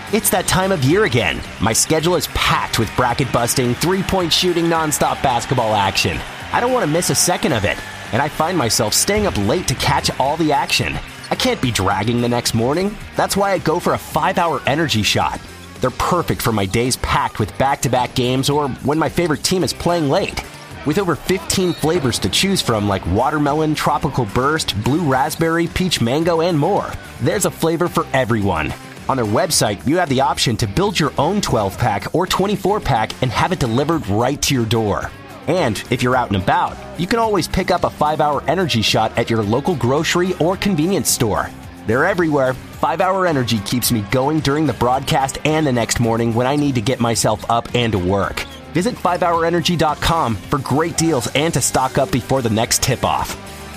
It's that time of year again. My schedule is packed with bracket-busting, three-point shooting, nonstop basketball action. I don't want to miss a second of it, and I find myself staying up late to catch all the action. I can't be dragging the next morning. That's why I go for a 5-hour energy shot. They're perfect for my days packed with back-to-back games or when my favorite team is playing late. With over 15 flavors to choose from like watermelon, tropical burst, blue raspberry, peach mango, and more, there's a flavor for everyone. On their website, you have the option to build your own 12-pack or 24-pack and have it delivered right to your door. And if you're out and about, you can always pick up a 5-hour energy shot at your local grocery or convenience store. They're everywhere. 5-hour energy keeps me going during the broadcast and the next morning when I need to get myself up and to work. Visit 5hourenergy.com for great deals and to stock up before the next tip-off.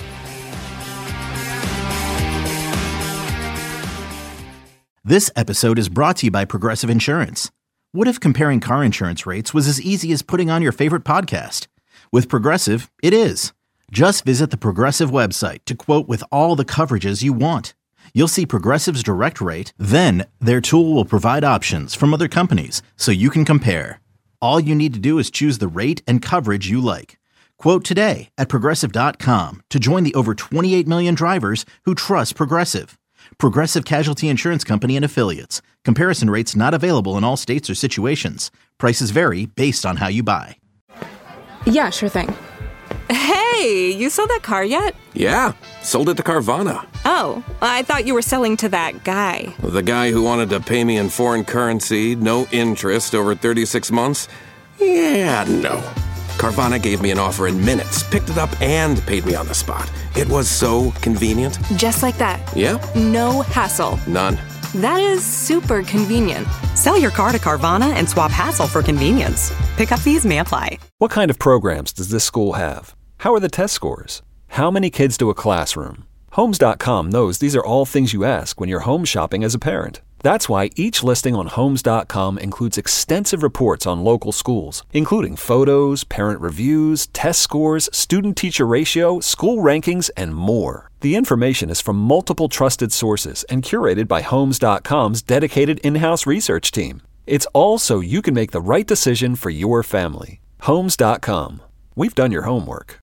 This episode is brought to you by Progressive Insurance. What if comparing car insurance rates was as easy as putting on your favorite podcast? With Progressive, it is. Just visit the Progressive website to quote with all the coverages you want. You'll see Progressive's direct rate, then their tool will provide options from other companies so you can compare. All you need to do is choose the rate and coverage you like. Quote today at Progressive.com to join the over 28 million drivers who trust Progressive. Progressive Casualty Insurance Company and Affiliates. Comparison rates not available in all states or situations. Prices vary based on how you buy. Yeah, sure thing. Hey, you sold that car yet? Yeah, sold it to Carvana. Oh, I thought you were selling to that guy. The guy who wanted to pay me in foreign currency, no interest, over 36 months? Yeah, no. Carvana gave me an offer in minutes, picked it up, and paid me on the spot. It was so convenient. Just like that. Yeah. No hassle. None. That is super convenient. Sell your car to Carvana and swap hassle for convenience. Pickup fees may apply. What kind of programs does this school have? How are the test scores? How many kids do a classroom? Homes.com knows these are all things you ask when you're home shopping as a parent. That's why each listing on Homes.com includes extensive reports on local schools, including photos, parent reviews, test scores, student-teacher ratio, school rankings, and more. The information is from multiple trusted sources and curated by Homes.com's dedicated in-house research team. It's all so you can make the right decision for your family. Homes.com. We've done your homework.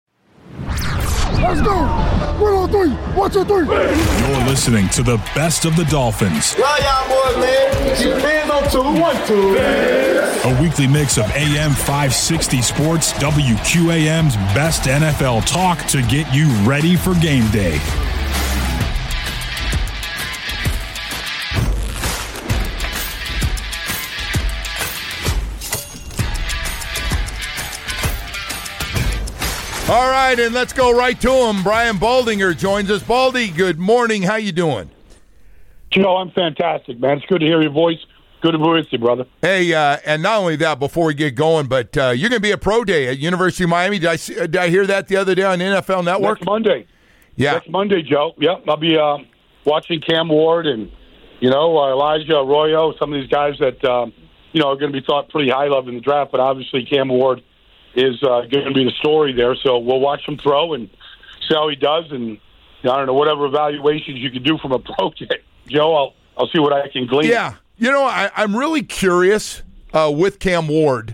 Let's go! 1 on 3, 1, 2, 3. You're listening to the best of the Dolphins. Love y'all boys, man. Keep hands on 2, 1, 2. A weekly mix of AM 560 Sports, WQAM's best NFL talk to get you ready for game day. All right, and let's go right to him. Brian Baldinger joins us. Baldy, good morning. How you doing? Joe, I'm fantastic, man. It's good to hear your voice. Good to be with you, brother. Hey, and not only that, before we get going, but you're going to be at Pro Day at University of Miami. Did I hear that the other day on NFL Network? Next Monday. Yeah. Next Monday, Joe. Yep, I'll be watching Cam Ward and, Elijah Arroyo, some of these guys that, are going to be thought pretty high of in the draft, but obviously Cam Ward is going to be the story there. So we'll watch him throw and see how he does. And I don't know, whatever evaluations you can do from a pro day, Joe, I'll see what I can glean. Yeah. I'm really curious with Cam Ward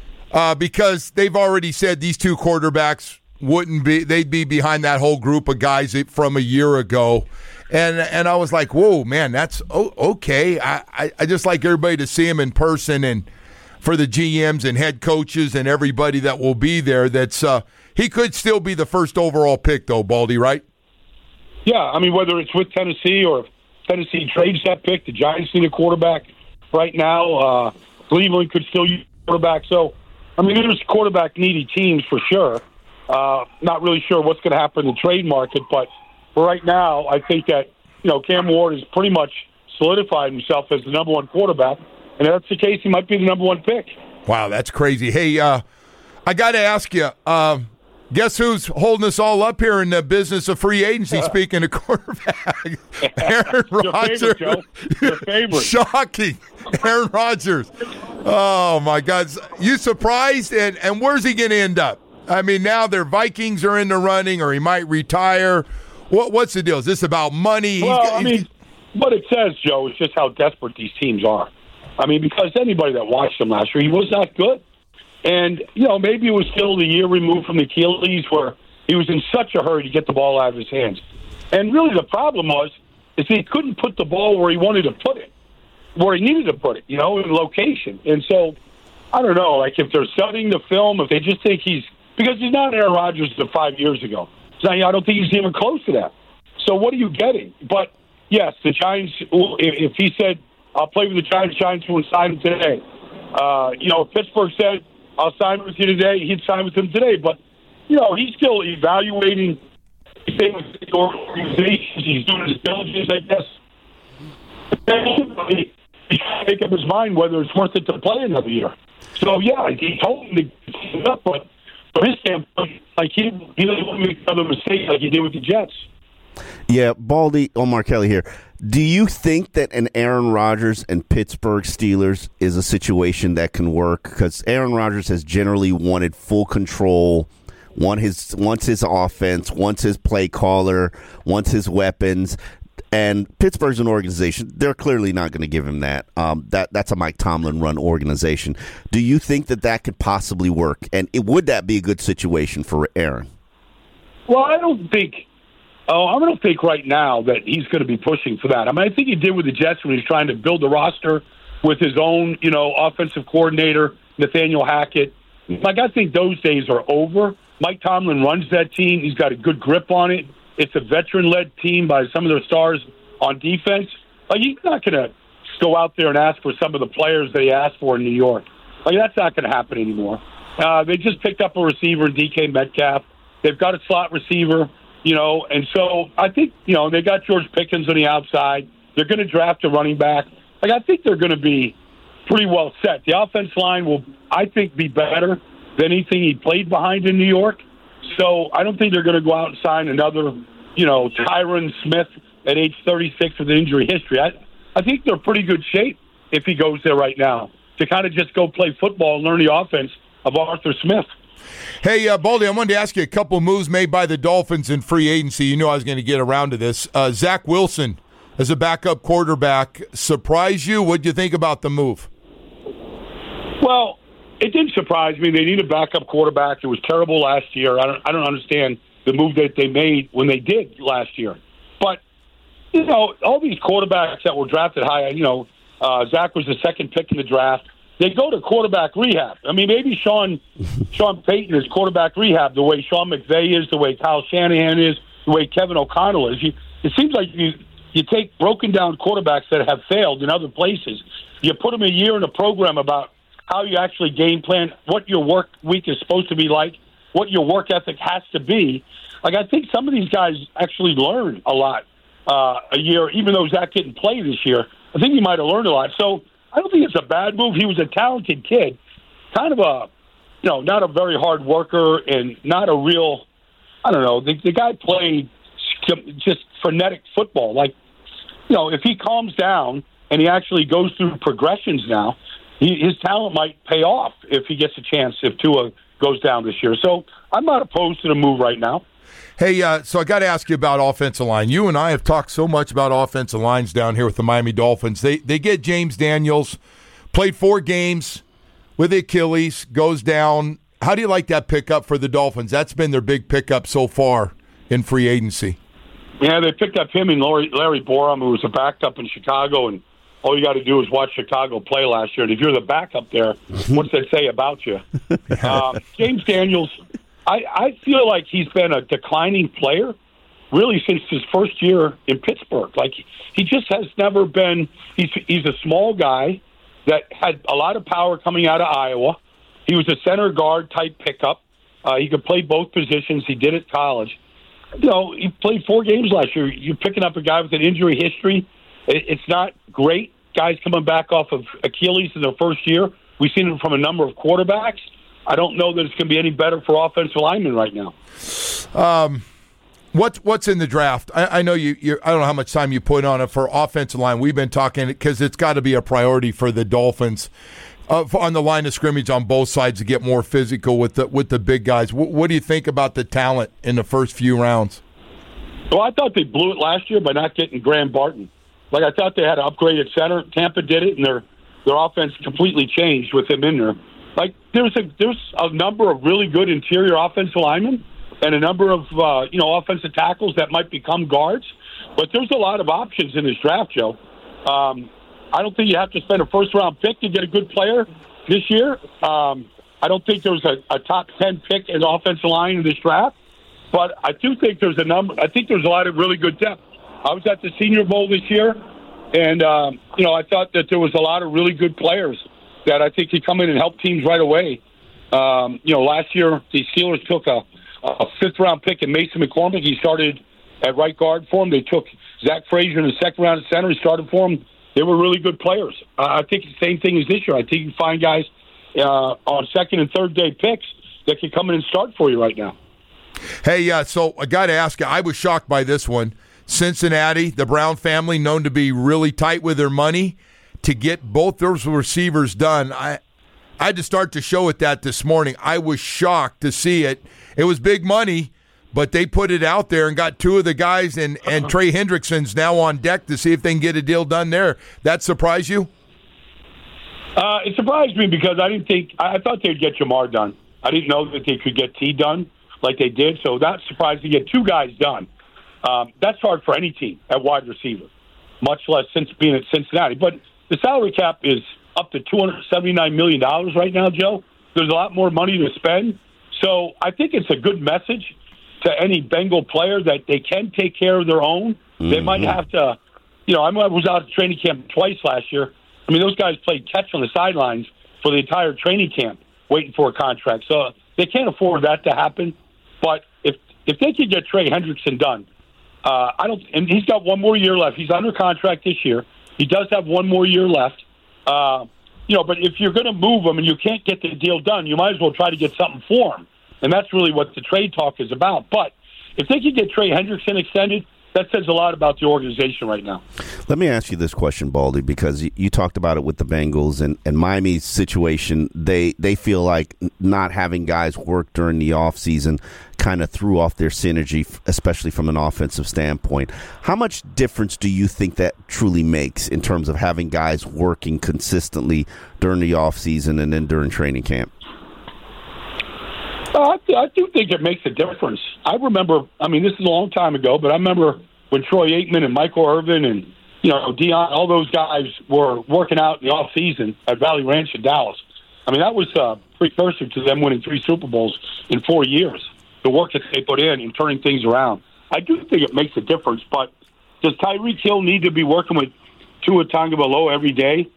because they've already said these two quarterbacks they'd be behind that whole group of guys from a year ago. And I was like, whoa, man, that's okay. I just like everybody to see him in person, and for the GMs and head coaches and everybody that will be there, that's he could still be the first overall pick, though, Baldy, right? Yeah, I mean, whether it's with Tennessee or if Tennessee trades that pick, the Giants need a quarterback right now. Cleveland could still use a quarterback. So, I mean, there's quarterback-needy teams for sure. Not really sure what's going to happen in the trade market, but for right now, I think that, Cam Ward has pretty much solidified himself as the number one quarterback. And if that's the case, he might be the number one pick. Wow, that's crazy. Hey, I got to ask you, guess who's holding us all up here in the business of free agency, speaking of quarterback? Aaron Rodgers. Your favorite, Joe. Your favorite. Shocking. Aaron Rodgers. Oh, my God. You surprised? And where's he going to end up? I mean, now their Vikings are in the running, or he might retire. What's the deal? Is this about money? Well, what it says, Joe, is just how desperate these teams are. I mean, because anybody that watched him last year, he was not good. And, maybe it was still the year removed from the Achilles where he was in such a hurry to get the ball out of his hands. And really the problem is he couldn't put the ball where he wanted to put it, where he needed to put it, in location. And so, I don't know, like if they're studying the film, if they just think because he's not Aaron Rodgers of 5 years ago. So I don't think he's even close to that. So what are you getting? But, yes, the Giants, if he said, I'll play with the Giants won't sign him today. If Pittsburgh said, I'll sign with you today, he'd sign with him today. But, he's still evaluating things with the organizations. He's doing his diligence, I guess. He's trying to make up his mind whether it's worth it to play another year. So, yeah, he told him to keep it up, but from his standpoint, like he doesn't want to make another mistake like he did with the Jets. Yeah, Baldy, Omar Kelly here. Do you think that an Aaron Rodgers and Pittsburgh Steelers is a situation that can work? Because Aaron Rodgers has generally wanted full control, wants his offense, wants his play caller, wants his weapons. And Pittsburgh's an organization. They're clearly not going to give him that. That's a Mike Tomlin-run organization. Do you think that could possibly work? And would that be a good situation for Aaron? Well, I don't think right now that he's going to be pushing for that. I mean, I think he did with the Jets when he was trying to build the roster with his own, offensive coordinator, Nathaniel Hackett. Like, I think those days are over. Mike Tomlin runs that team. He's got a good grip on it. It's a veteran-led team by some of their stars on defense. Like, he's not going to go out there and ask for some of the players that he asked for in New York. Like, that's not going to happen anymore. They just picked up a receiver in DK Metcalf. They've got a slot receiver, and so I think, they got George Pickens on the outside. They're going to draft a running back. Like, I think they're going to be pretty well set. The offense line will, I think, be better than anything he played behind in New York. So I don't think they're going to go out and sign another, Tyron Smith at age 36 with an injury history. I think they're pretty good shape if he goes there right now to kind of just go play football and learn the offense of Arthur Smith. Hey, Baldy, I wanted to ask you a couple moves made by the Dolphins in free agency. You know I was going to get around to this. Zach Wilson as a backup quarterback surprised you? What did you think about the move? Well, it didn't surprise me. They need a backup quarterback. It was terrible last year. I don't understand the move that they made when they did last year. But, all these quarterbacks that were drafted high, Zach was the second pick in the draft. They go to quarterback rehab. I mean, maybe Sean Payton is quarterback rehab the way Sean McVay is, the way Kyle Shanahan is, the way Kevin O'Connell is. It seems like you take broken down quarterbacks that have failed in other places. You put them a year in a program about how you actually game plan, what your work week is supposed to be like, what your work ethic has to be. Like, I think some of these guys actually learn a lot a year, even though Zach didn't play this year. I think he might have learned a lot. So I don't think it's a bad move. He was a talented kid, kind of a, not a very hard worker and not a real, I don't know, the guy played just frenetic football. Like, if he calms down and he actually goes through progressions now, his talent might pay off if he gets a chance, if Tua goes down this year. So I'm not opposed to the move right now. Hey, so I got to ask you about offensive line. You and I have talked so much about offensive lines down here with the Miami Dolphins. They get James Daniels, played 4 games with Achilles, goes down. How do you like that pickup for the Dolphins? That's been their big pickup so far in free agency. Yeah, they picked up him and Larry Borum, who was a backup in Chicago, and all you got to do is watch Chicago play last year. And if you're the backup there, what's that say about you? James Daniels, I feel like he's been a declining player really since his first year in Pittsburgh. Like, he just has never been – he's a small guy that had a lot of power coming out of Iowa. He was a center guard type pickup. He could play both positions. He did at college. He played 4 games last year. You're picking up a guy with an injury history. It's not great. Guys coming back off of Achilles in their first year. We've seen it from a number of quarterbacks. I don't know that it's going to be any better for offensive linemen right now. What's in the draft? I know you. I don't know how much time you put on it for offensive line. We've been talking because it's got to be a priority for the Dolphins on the line of scrimmage on both sides to get more physical with the big guys. What do you think about the talent in the first few rounds? Well, I thought they blew it last year by not getting Graham Barton. Like, I thought they had an upgraded center. Tampa did it, and their offense completely changed with him in there. Like there's a number of really good interior offensive linemen and a number of offensive tackles that might become guards, but there's a lot of options in this draft, Joe. I don't think you have to spend a first-round pick to get a good player this year. I don't think there's a top 10 pick in the offensive line in this draft, but I do think there's a number. I think there's a lot of really good depth. I was at the Senior Bowl this year, and I thought that there was a lot of really good players that I think could come in and help teams right away. Last year the Steelers took a fifth-round pick in Mason McCormick. He started at right guard for them. They took Zach Frazier in the second round at center. He started for them. They were really good players. I think the same thing as this year. I think you can find guys on second and third day picks that can come in and start for you right now. Hey, so I got to ask you, I was shocked by this one. Cincinnati, the Brown family, known to be really tight with their money, to get both those receivers done. I had to start the show with that this morning. I was shocked to see it. It was big money, but they put it out there and got two of the guys, and Trey Hendrickson's now on deck to see if they can get a deal done there. That surprised you? It surprised me because I thought they'd get Jamar done. I didn't know that they could get T done like they did, so that surprised to get two guys done. That's hard for any team at wide receiver, much less since being at Cincinnati. But the salary cap is up to $279 million right now, Joe. There's a lot more money to spend. So I think it's a good message to any Bengal player that they can take care of their own. Mm-hmm. They might have to, I was out at training camp twice last year. I mean, those guys played catch on the sidelines for the entire training camp waiting for a contract. So they can't afford that to happen. But if they could get Trey Hendrickson done, and he's got one more year left. He's under contract this year. He does have one more year left. But if you're going to move him and you can't get the deal done, you might as well try to get something for him. And that's really what the trade talk is about. But if they could get Trey Hendrickson extended, that says a lot about the organization right now. Let me ask you this question, Baldy, because you talked about it with the Bengals and Miami's situation. They feel like not having guys work during the offseason kind of threw off their synergy, especially from an offensive standpoint. How much difference do you think that truly makes in terms of having guys working consistently during the offseason and then during training camp? I do think it makes a difference. I remember, this is a long time ago, but I remember when Troy Aikman and Michael Irvin and, Deion, all those guys were working out in the offseason at Valley Ranch in Dallas. That was a precursor to them winning 3 Super Bowls in 4 years, the work that they put in turning things around. I do think it makes a difference, but does Tyreek Hill need to be working with Tua Tagovailoa every day,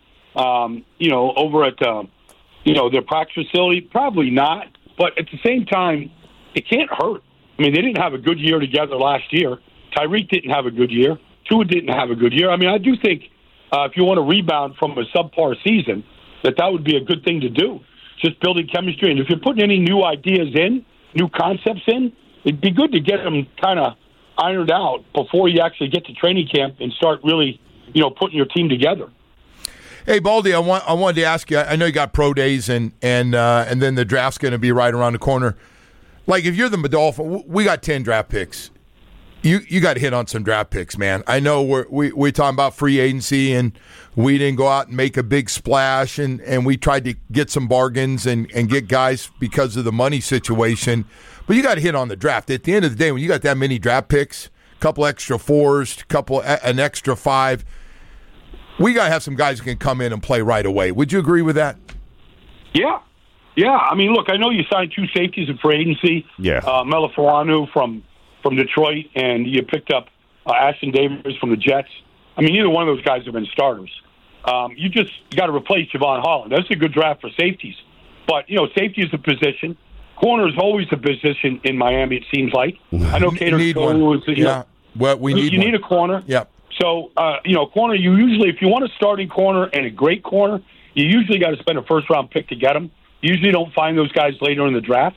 over at, their practice facility? Probably not. But at the same time, it can't hurt. They didn't have a good year together last year. Tyreek didn't have a good year. Tua didn't have a good year. I do think if you want to rebound from a subpar season, that would be a good thing to do, just building chemistry. And if you're putting any new ideas in, new concepts in, it'd be good to get them kind of ironed out before you actually get to training camp and start really, putting your team together. Hey, Baldy, I wanted to ask you, I know you got pro days and then the draft's going to be right around the corner. Like, if you're the Dolphins, we got 10 draft picks. You got to hit on some draft picks, man. I know we're talking about free agency, and we didn't go out and make a big splash, and we tried to get some bargains and get guys because of the money situation. But you got to hit on the draft. At the end of the day, when you got that many draft picks, a couple extra 4s, an extra 5, we got to have some guys who can come in and play right away. Would you agree with that? Yeah. Look, I know you signed 2 safeties in free agency. Yeah. Melifonwu from Detroit, and you picked up Ashton Davis from the Jets. Neither one of those guys have been starters. You got to replace Javon Holland. That's a good draft for safeties. But, safety is a position. Corner is always a position in Miami, it seems like. I know Cater is, you need a corner. Yeah. So, corner, you usually, if you want a starting corner and a great corner, you usually got to spend a first-round pick to get them. You usually don't find those guys later in the draft.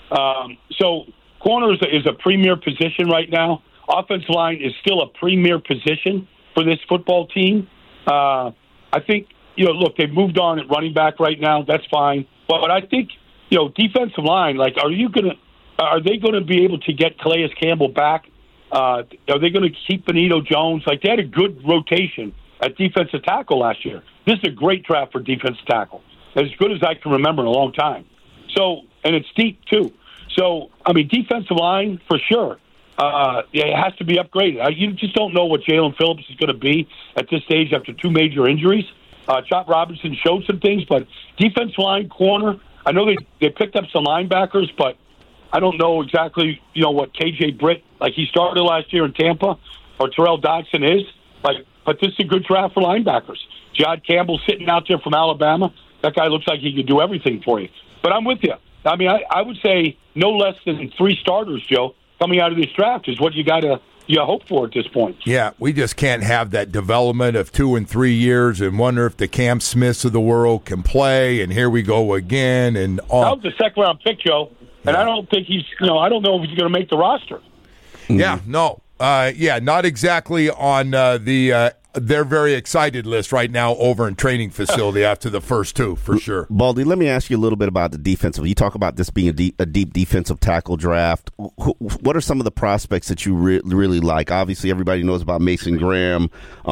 So corner is a premier position right now. Offensive line is still a premier position for this football team. I think, look, they've moved on at running back right now. That's fine. But I think, defensive line, like, are they going to be able to get Calais Campbell back? Are they going to keep Benito Jones? Like, they had a good rotation at defensive tackle last year. This is a great draft for defensive tackle, as good as I can remember in a long time. So, and it's deep too. So, I mean, defensive line for sure. It has to be upgraded. You just don't know what Jalen Phillips is going to be at this stage after 2 major injuries. Chop Robinson showed some things, but defensive line, corner, I know they picked up some linebackers, but I don't know exactly, what KJ Britt, like he started last year in Tampa, or Terrell Dodson is. But this is a good draft for linebackers. Jod Campbell sitting out there from Alabama. That guy looks like he could do everything for you. But I'm with you. I mean, I would say no less than 3 starters, Joe, coming out of this draft is what you got to hope for at this point. Yeah, we just can't have that development of 2 and 3 years and wonder if the Cam Smiths of the world can play, and here we go again. And that was the second-round pick, Joe, and I don't think he's, I don't know if he's going to make the roster. Yeah, no. Not exactly on their very excited list right now over in training facility after the first 2, for sure. Baldy, let me ask you a little bit about the defensive. You talk about this being a deep defensive tackle draft. What are some of the prospects that you really like? Obviously, everybody knows about Mason Graham,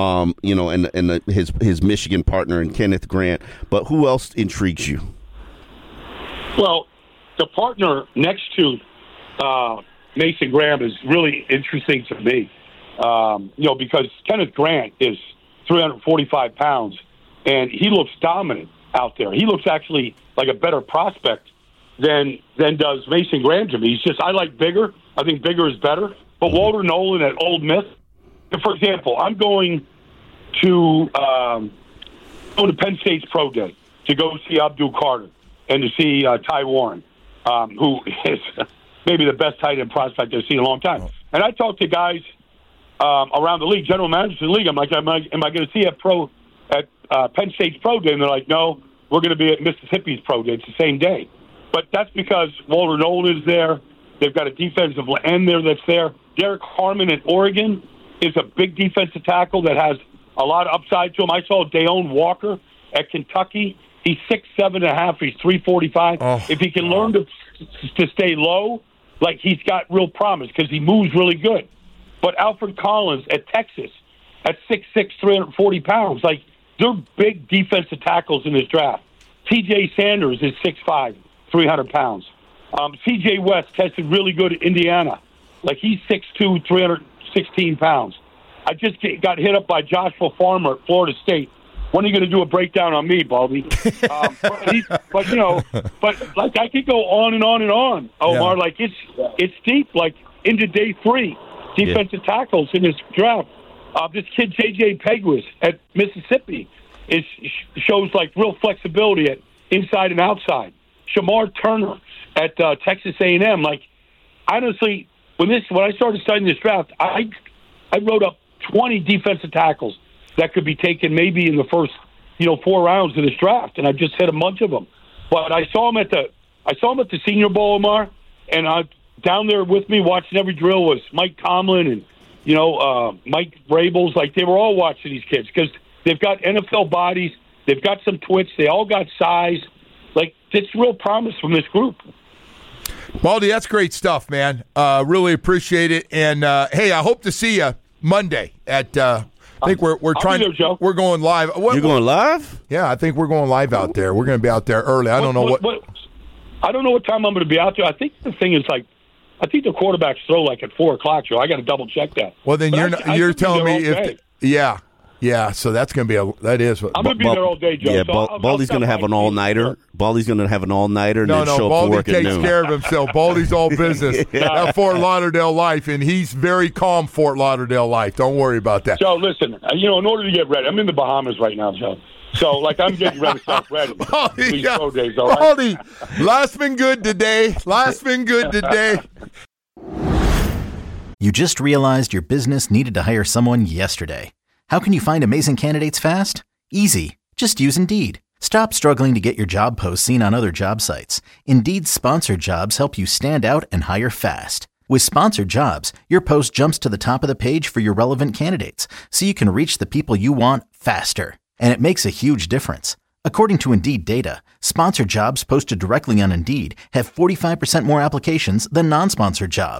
and his Michigan partner and Kenneth Grant. But who else intrigues you? Well, the partner next to Mason Graham is really interesting to me. Because Kenneth Grant is 345 pounds, and he looks dominant out there. He looks actually like a better prospect than does Mason Graham to me. I like bigger. I think bigger is better. But Walter Nolan at Ole Miss, for example, I'm going to Penn State's Pro Day to go see Abdul Carter and to see Ty Warren, who is maybe the best tight end prospect I've seen in a long time. And I talked to guys around the league, general managers in the league. I'm like, am I going to see at Penn State's Pro Day? And they're like, no, we're going to be at Mississippi's Pro Day. It's the same day. But that's because Walter Nolan is there. They've got a defensive end there that's there. Derek Harmon at Oregon is a big defensive tackle that has a lot of upside to him. I saw Dayon Walker at Kentucky. He's 6'7.5". He's 345. If he can learn to stay low, like he's got real promise because he moves really good. But Alfred Collins at Texas at 6'6", 340 pounds, like they're big defensive tackles in this draft. T.J. Sanders is 6'5", 300 pounds. C.J. West tested really good at Indiana. Like he's 6'2", 316 pounds. I just got hit up by Joshua Farmer at Florida State. When are you going to do a breakdown on me, Baldy? But like I could go on and on and on, Omar. Yeah. Like it's deep. Like into day 3, defensive tackles in this draft. This kid J.J. Pegues at Mississippi shows like real flexibility at inside and outside. Shamar Turner at Texas A&M. Like honestly, when I started studying this draft, I wrote up 20 defensive tackles that could be taken maybe in the first 4 rounds of this draft, and I just hit a bunch of them. But I saw him at the Senior Bowl, Omar, and down there with me watching every drill was Mike Tomlin and Mike Vrabels. Like they were all watching these kids because they've got NFL bodies, they've got some twitch, they all got size. Like it's real promise from this group. Baldy, that's great stuff, man. Really appreciate it. And hey, I hope to see you Monday at. I think we're trying. There, Joe. We're going live. You're going live? Yeah, I think we're going live out there. We're going to be out there early. I don't know what. I don't know what time I'm going to be out there. I think the thing is like, I think the quarterbacks throw like at 4:00, Joe. I got to double check that. Well, then you're telling me if yeah. So that's going to be that is. I'm going to be there all day, Joe. Yeah, so Baldy's going to have an all-nighter. Baldy's going to have an all-nighter and then show up for work at noon. Baldy takes care of himself. Baldy's all business at Fort Lauderdale Life, and he's very calm Fort Lauderdale Life. Don't worry about that. Joe, listen, in order to get ready, I'm in the Bahamas right now, Joe. So, like, I'm getting ready. Baldy, Pro days, all right? Baldy, life's been good today. You just realized your business needed to hire someone yesterday. How can you find amazing candidates fast? Easy. Just use Indeed. Stop struggling to get your job posts seen on other job sites. Indeed's sponsored jobs help you stand out and hire fast. With sponsored jobs, your post jumps to the top of the page for your relevant candidates, so you can reach the people you want faster. And it makes a huge difference. According to Indeed data, sponsored jobs posted directly on Indeed have 45% more applications than non-sponsored jobs.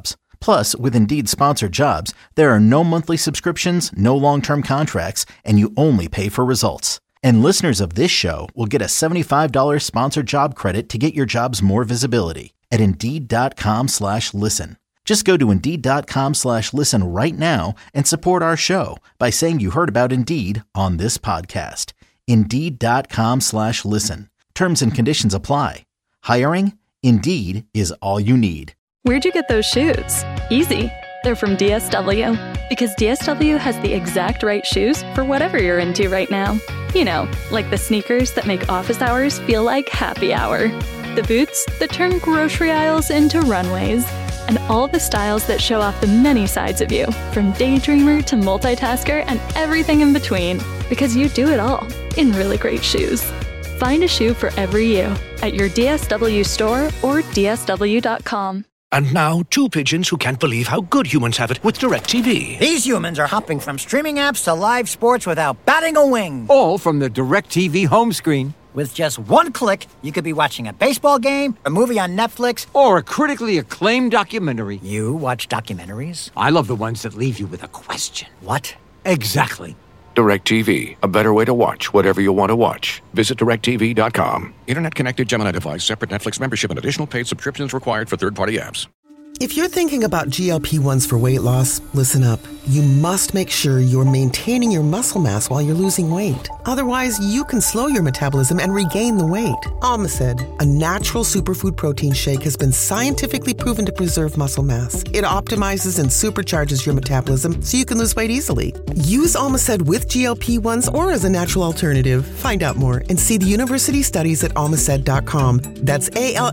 Plus, with Indeed Sponsored Jobs, there are no monthly subscriptions, no long-term contracts, and you only pay for results. And listeners of this show will get a $75 sponsored job credit to get your jobs more visibility at Indeed.com/listen. Just go to Indeed.com/listen right now and support our show by saying you heard about Indeed on this podcast. Indeed.com/listen. Terms and conditions apply. Hiring? Indeed is all you need. Where'd you get those shoes? Easy. They're from DSW. Because DSW has the exact right shoes for whatever you're into right now. You know, like the sneakers that make office hours feel like happy hour. The boots that turn grocery aisles into runways. And all the styles that show off the many sides of you, from daydreamer to multitasker and everything in between. Because you do it all in really great shoes. Find a shoe for every you at your DSW store or DSW.com. And now, two pigeons who can't believe how good humans have it with DirecTV. These humans are hopping from streaming apps to live sports without batting a wing. All from the DirecTV home screen. With just one click, you could be watching a baseball game, a movie on Netflix, or a critically acclaimed documentary. You watch documentaries? I love the ones that leave you with a question. What? Exactly. DirecTV, a better way to watch whatever you want to watch. Visit DirecTV.com. Internet-connected Gemini device, separate Netflix membership, and additional paid subscriptions required for third-party apps. If you're thinking about GLP-1s for weight loss, listen up. You must make sure you're maintaining your muscle mass while you're losing weight. Otherwise, you can slow your metabolism and regain the weight. Almacid, a natural superfood protein shake, has been scientifically proven to preserve muscle mass. It optimizes and supercharges your metabolism so you can lose weight easily. Use Almacid with GLP-1s or as a natural alternative. Find out more and see the university studies at almacid.com. That's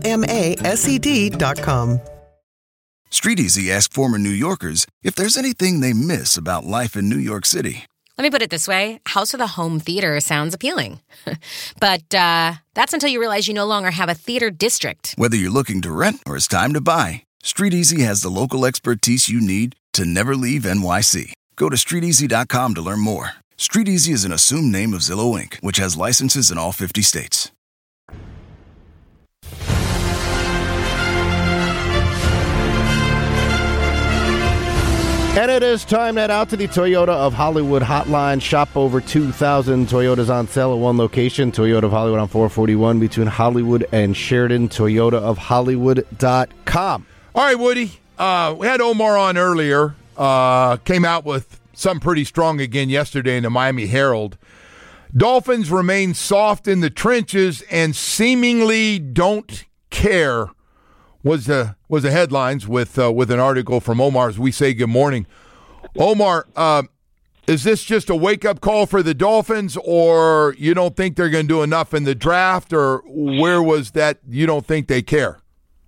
ALMASED.com. StreetEasy asked former New Yorkers if there's anything they miss about life in New York City. Let me put it this way. House with a home theater sounds appealing. But that's until you realize you no longer have a theater district. Whether you're looking to rent or it's time to buy, StreetEasy has the local expertise you need to never leave NYC. Go to StreetEasy.com to learn more. StreetEasy is an assumed name of Zillow Inc., which has licenses in all 50 states. And it is time to head out to the Toyota of Hollywood hotline. Shop over 2,000 Toyotas on sale at one location. Toyota of Hollywood on 441 between Hollywood and Sheridan. ToyotaofHollywood.com. All right, Woody. We had Omar on earlier. Came out with something pretty strong again yesterday in the Miami Herald. Dolphins remain soft in the trenches and seemingly don't care. Was the headlines with an article from Omar as we say good morning. Omar, is this just a wake-up call for the Dolphins, or you don't think they're going to do enough in the draft, or where was that you don't think they care?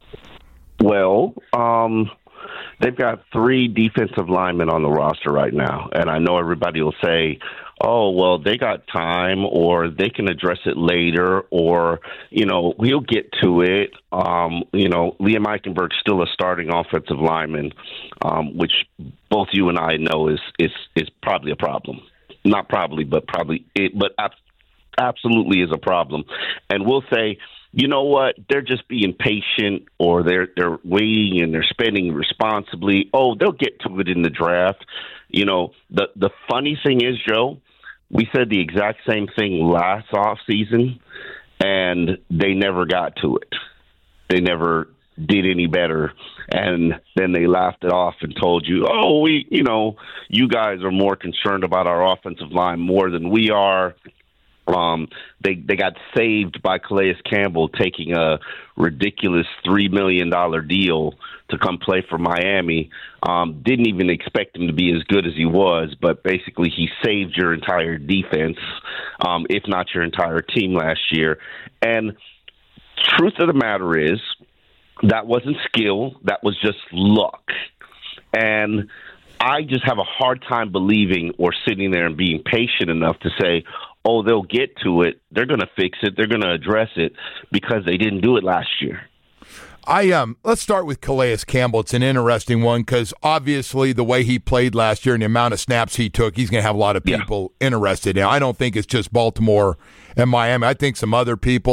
Well, they've got 3 defensive linemen on the roster right now, and I know everybody will say, oh, well, they got time, or they can address it later, or, we'll get to it. Liam Eichenberg's still a starting offensive lineman, which both you and I know is probably a problem. Not probably, but absolutely is a problem. And we'll say, you know what, they're just being patient, or they're waiting and they're spending responsibly. Oh, they'll get to it in the draft. The funny thing is, Joe, we said the exact same thing last offseason, and they never got to it. They never did any better, and then they laughed it off and told you, oh, you guys are more concerned about our offensive line more than we are. They got saved by Calais Campbell taking a ridiculous $3 million deal to come play for Miami. Didn't even expect him to be as good as he was, but basically he saved your entire defense, if not your entire team last year. And truth of the matter is, that wasn't skill, that was just luck. And I just have a hard time believing or sitting there and being patient enough to say, oh, they'll get to it, they're going to fix it, they're going to address it, because they didn't do it last year. Let's start with Calais Campbell. It's an interesting one because obviously the way he played last year and the amount of snaps he took, he's going to have a lot of people interested in. I don't think it's just Baltimore and Miami. I think some other people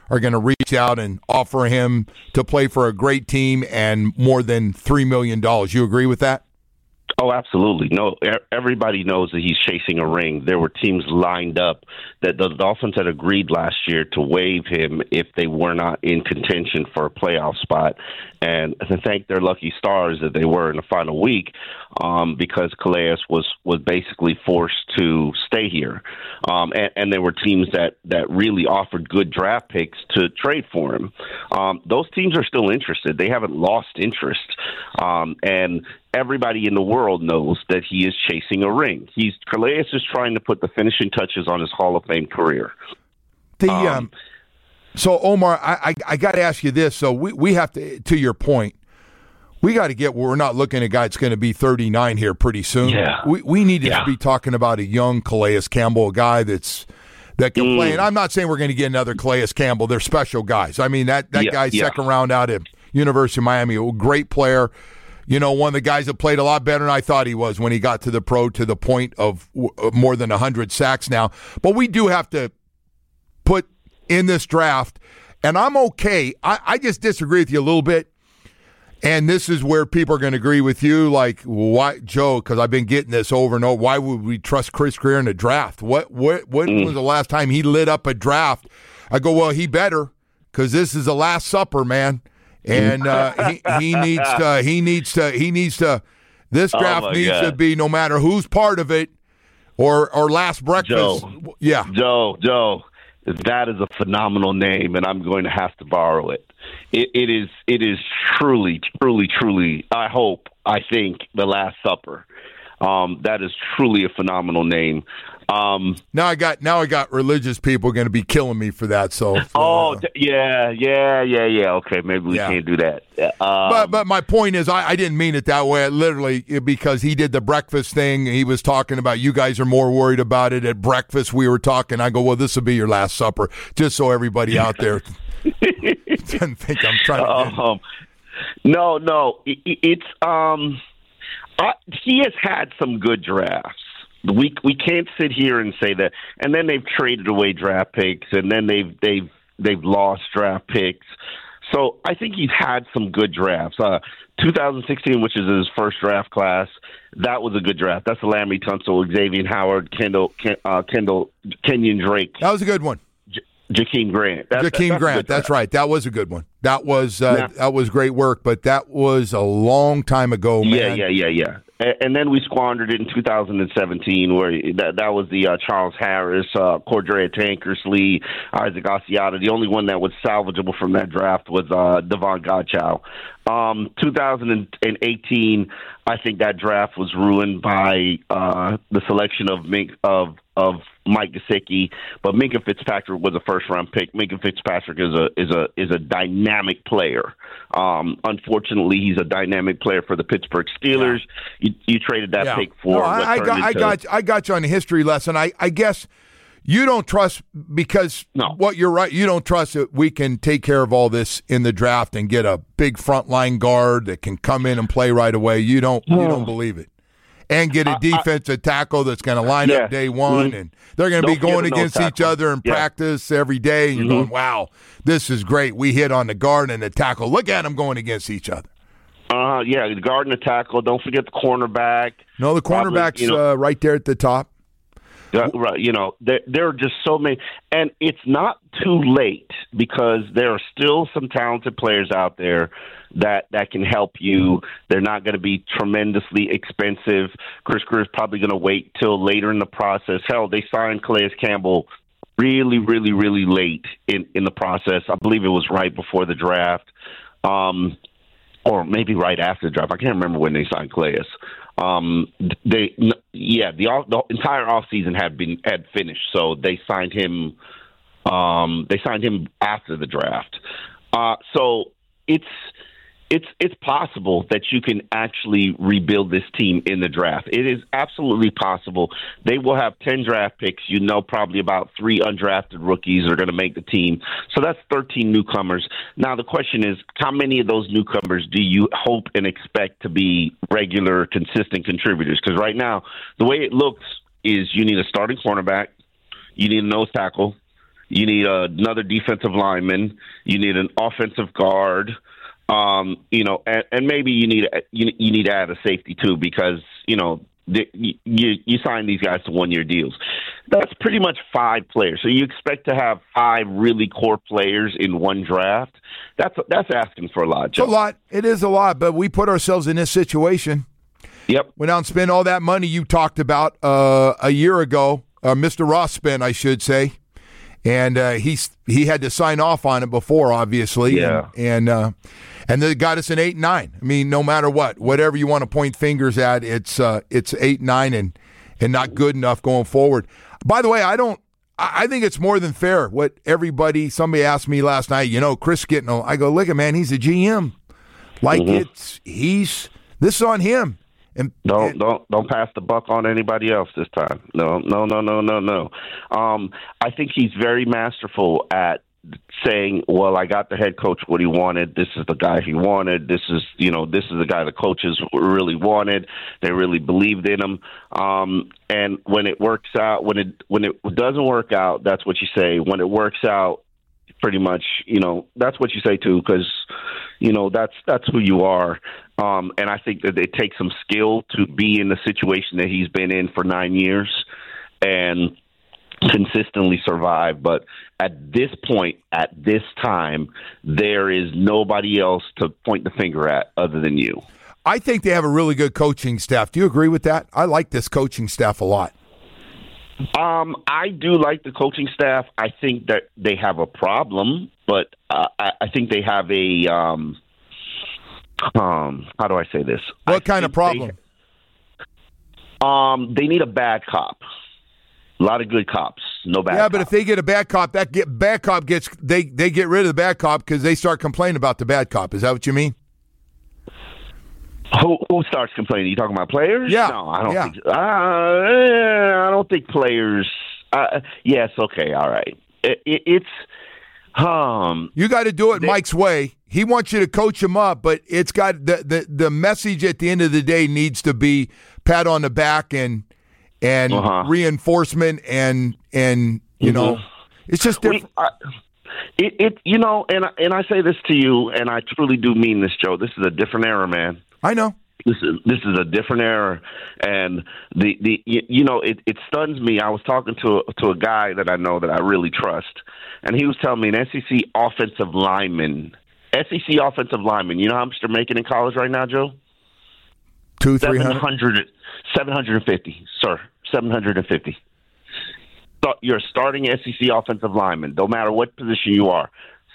are going to reach out and offer him to play for a great team and more than $3 million. You agree with that? Oh, absolutely. No, everybody knows that he's chasing a ring. There were teams lined up that the Dolphins had agreed last year to waive him if they were not in contention for a playoff spot. And to thank their lucky stars that they were in the final week, because Calais was basically forced to stay here. And there were teams that really offered good draft picks to trade for him. Those teams are still interested. They haven't lost interest. And everybody in the world knows that he is chasing a ring. Calais is trying to put the finishing touches on his Hall of Fame career. So, Omar, I got to ask you this. So we have to your point, we got to get where we're not looking at a guy that's going to be 39 here pretty soon. Yeah. We need to be talking about a young Calais Campbell, a guy that can play. And I'm not saying we're going to get another Calais Campbell. They're special guys. I mean, that guy's second round out at University of Miami, a great player. You know, one of the guys that played a lot better than I thought he was when he got to the pro, to the point of more than 100 sacks now. But we do have to put in this draft, and I'm okay. I just disagree with you a little bit, and this is where people are going to agree with you. Like, why, Joe? Because I've been getting this over and over. Why would we trust Chris Grier in a draft? When was the last time he lit up a draft? I go, well, he better, because this is the Last Supper, man. And he needs to. This draft needs to be, no matter who's part of it, or Last Breakfast. Joe, that is a phenomenal name, and I'm going to have to borrow it. It is truly, I think, the Last Supper. That is truly a phenomenal name. Now I got religious people going to be killing me for that. So yeah. Okay, maybe we can't do that. But my point is, I didn't mean it that way. Literally, because he did the breakfast thing. He was talking about, you guys are more worried about it at breakfast. We were talking. I go, well, this will be your Last Supper, just so everybody out there doesn't think I'm trying to. No, it's he has had some good drafts. We can't sit here and say that. And then they've traded away draft picks, and then they've lost draft picks. So I think he's had some good drafts. 2016, which is his first draft class, that was a good draft. That's Laramie Tunsil, Xavier Howard, Kenyon Drake. That was a good one. Jakeem Grant. Jakeem Grant. That's right. That was a good one. That was great work, but that was a long time ago, man. Yeah. And then we squandered it in 2017, where that was the Charles Harris, Cordrea Tankersley, Isaac Asiata. The only one that was salvageable from that draft was Devon Godchow. 2018, I think that draft was ruined by the selection of Mike Gesicki, but Minkah Fitzpatrick was a first-round pick. Minkah Fitzpatrick is a dynamic player. Unfortunately, he's a dynamic player for the Pittsburgh Steelers. Yeah. You traded that pick for. No, I got you on the history lesson. I guess you don't trust, because what you're right. You don't trust that we can take care of all this in the draft and get a big frontline guard that can come in and play right away. You don't believe it. And get a defensive tackle that's going to line up day one, and they're going to be going against each other in practice every day. And you're going, wow, this is great. We hit on the guard and the tackle. Look at them going against each other. The guard and the tackle. Don't forget the cornerback. No, the cornerback's right there at the top. Right, there are just so many, and it's not too late, because there are still some talented players out there that can help you. They're not going to be tremendously expensive. Chris Grier is probably going to wait till later in the process. Hell, they signed Calais Campbell really, really, really late in the process. I believe it was right before the draft, or maybe right after the draft. I can't remember when they signed Calais. The entire offseason had finished, so they signed him. They signed him after the draft. So it's possible that you can actually rebuild this team in the draft. It is absolutely possible. They will have 10 draft picks. Probably about 3 undrafted rookies are going to make the team. So that's 13 newcomers. Now the question is, how many of those newcomers do you hope and expect to be regular, consistent contributors? Because right now, the way it looks is you need a starting cornerback, you need a nose tackle, You need another defensive lineman. You need an offensive guard. And maybe you need to add a safety too, because you sign these guys to 1-year deals. That's pretty much 5 players. So you expect to have 5 really core players in one draft. That's asking for a lot, Joe. It's a lot. It is a lot, but we put ourselves in this situation. Yep. Went out and spent all that money you talked about a year ago. Mr. Ross spent, I should say. And he had to sign off on it before, obviously. Yeah. And they got us an 8-9. I mean, no matter whatever you want to point fingers at, it's 8-9 and not good enough going forward. By the way, I think it's more than fair what somebody asked me last night, Chris Skitnell. I go, look at man, he's a GM. Like this is on him. And don't pass the buck on anybody else this time. No. I think he's very masterful at saying, well, I got the head coach what he wanted. This is the guy he wanted. This is the guy the coaches really wanted. They really believed in him. And when it works out, when it doesn't work out, that's what you say. When it works out, pretty much, that's what you say too, because that's who you are. And I think that it takes some skill to be in the situation that he's been in for 9 years and consistently survive. But at this point, at this time, there is nobody else to point the finger at other than you. I think they have a really good coaching staff. Do you agree with that? I like this coaching staff a lot. I do like the coaching staff. I think that they have a problem, but I think they have a how do I say this? What kind of problem? They need a bad cop. A lot of good cops, no bad. Yeah, but if they get a bad cop, they get rid of the bad cop because they start complaining about the bad cop. Is that what you mean? Who starts complaining? You talking about players? Yeah. No, I don't think. I don't think players. Yes. Okay. All right. It's. You got to do it Mike's way. He wants you to coach him up, but it's got the message at the end of the day needs to be pat on the back and reinforcement and it's just different. And I say this to you, and I truly do mean this, Joe. This is a different era, man. I know. This is a different era, and it stuns me. I was talking to a guy that I know that I really trust, and he was telling me an SEC offensive lineman. You know how much they're making in college right now, Joe? 200-300? 750, sir. 750. So you're starting SEC offensive lineman, no matter what position you are.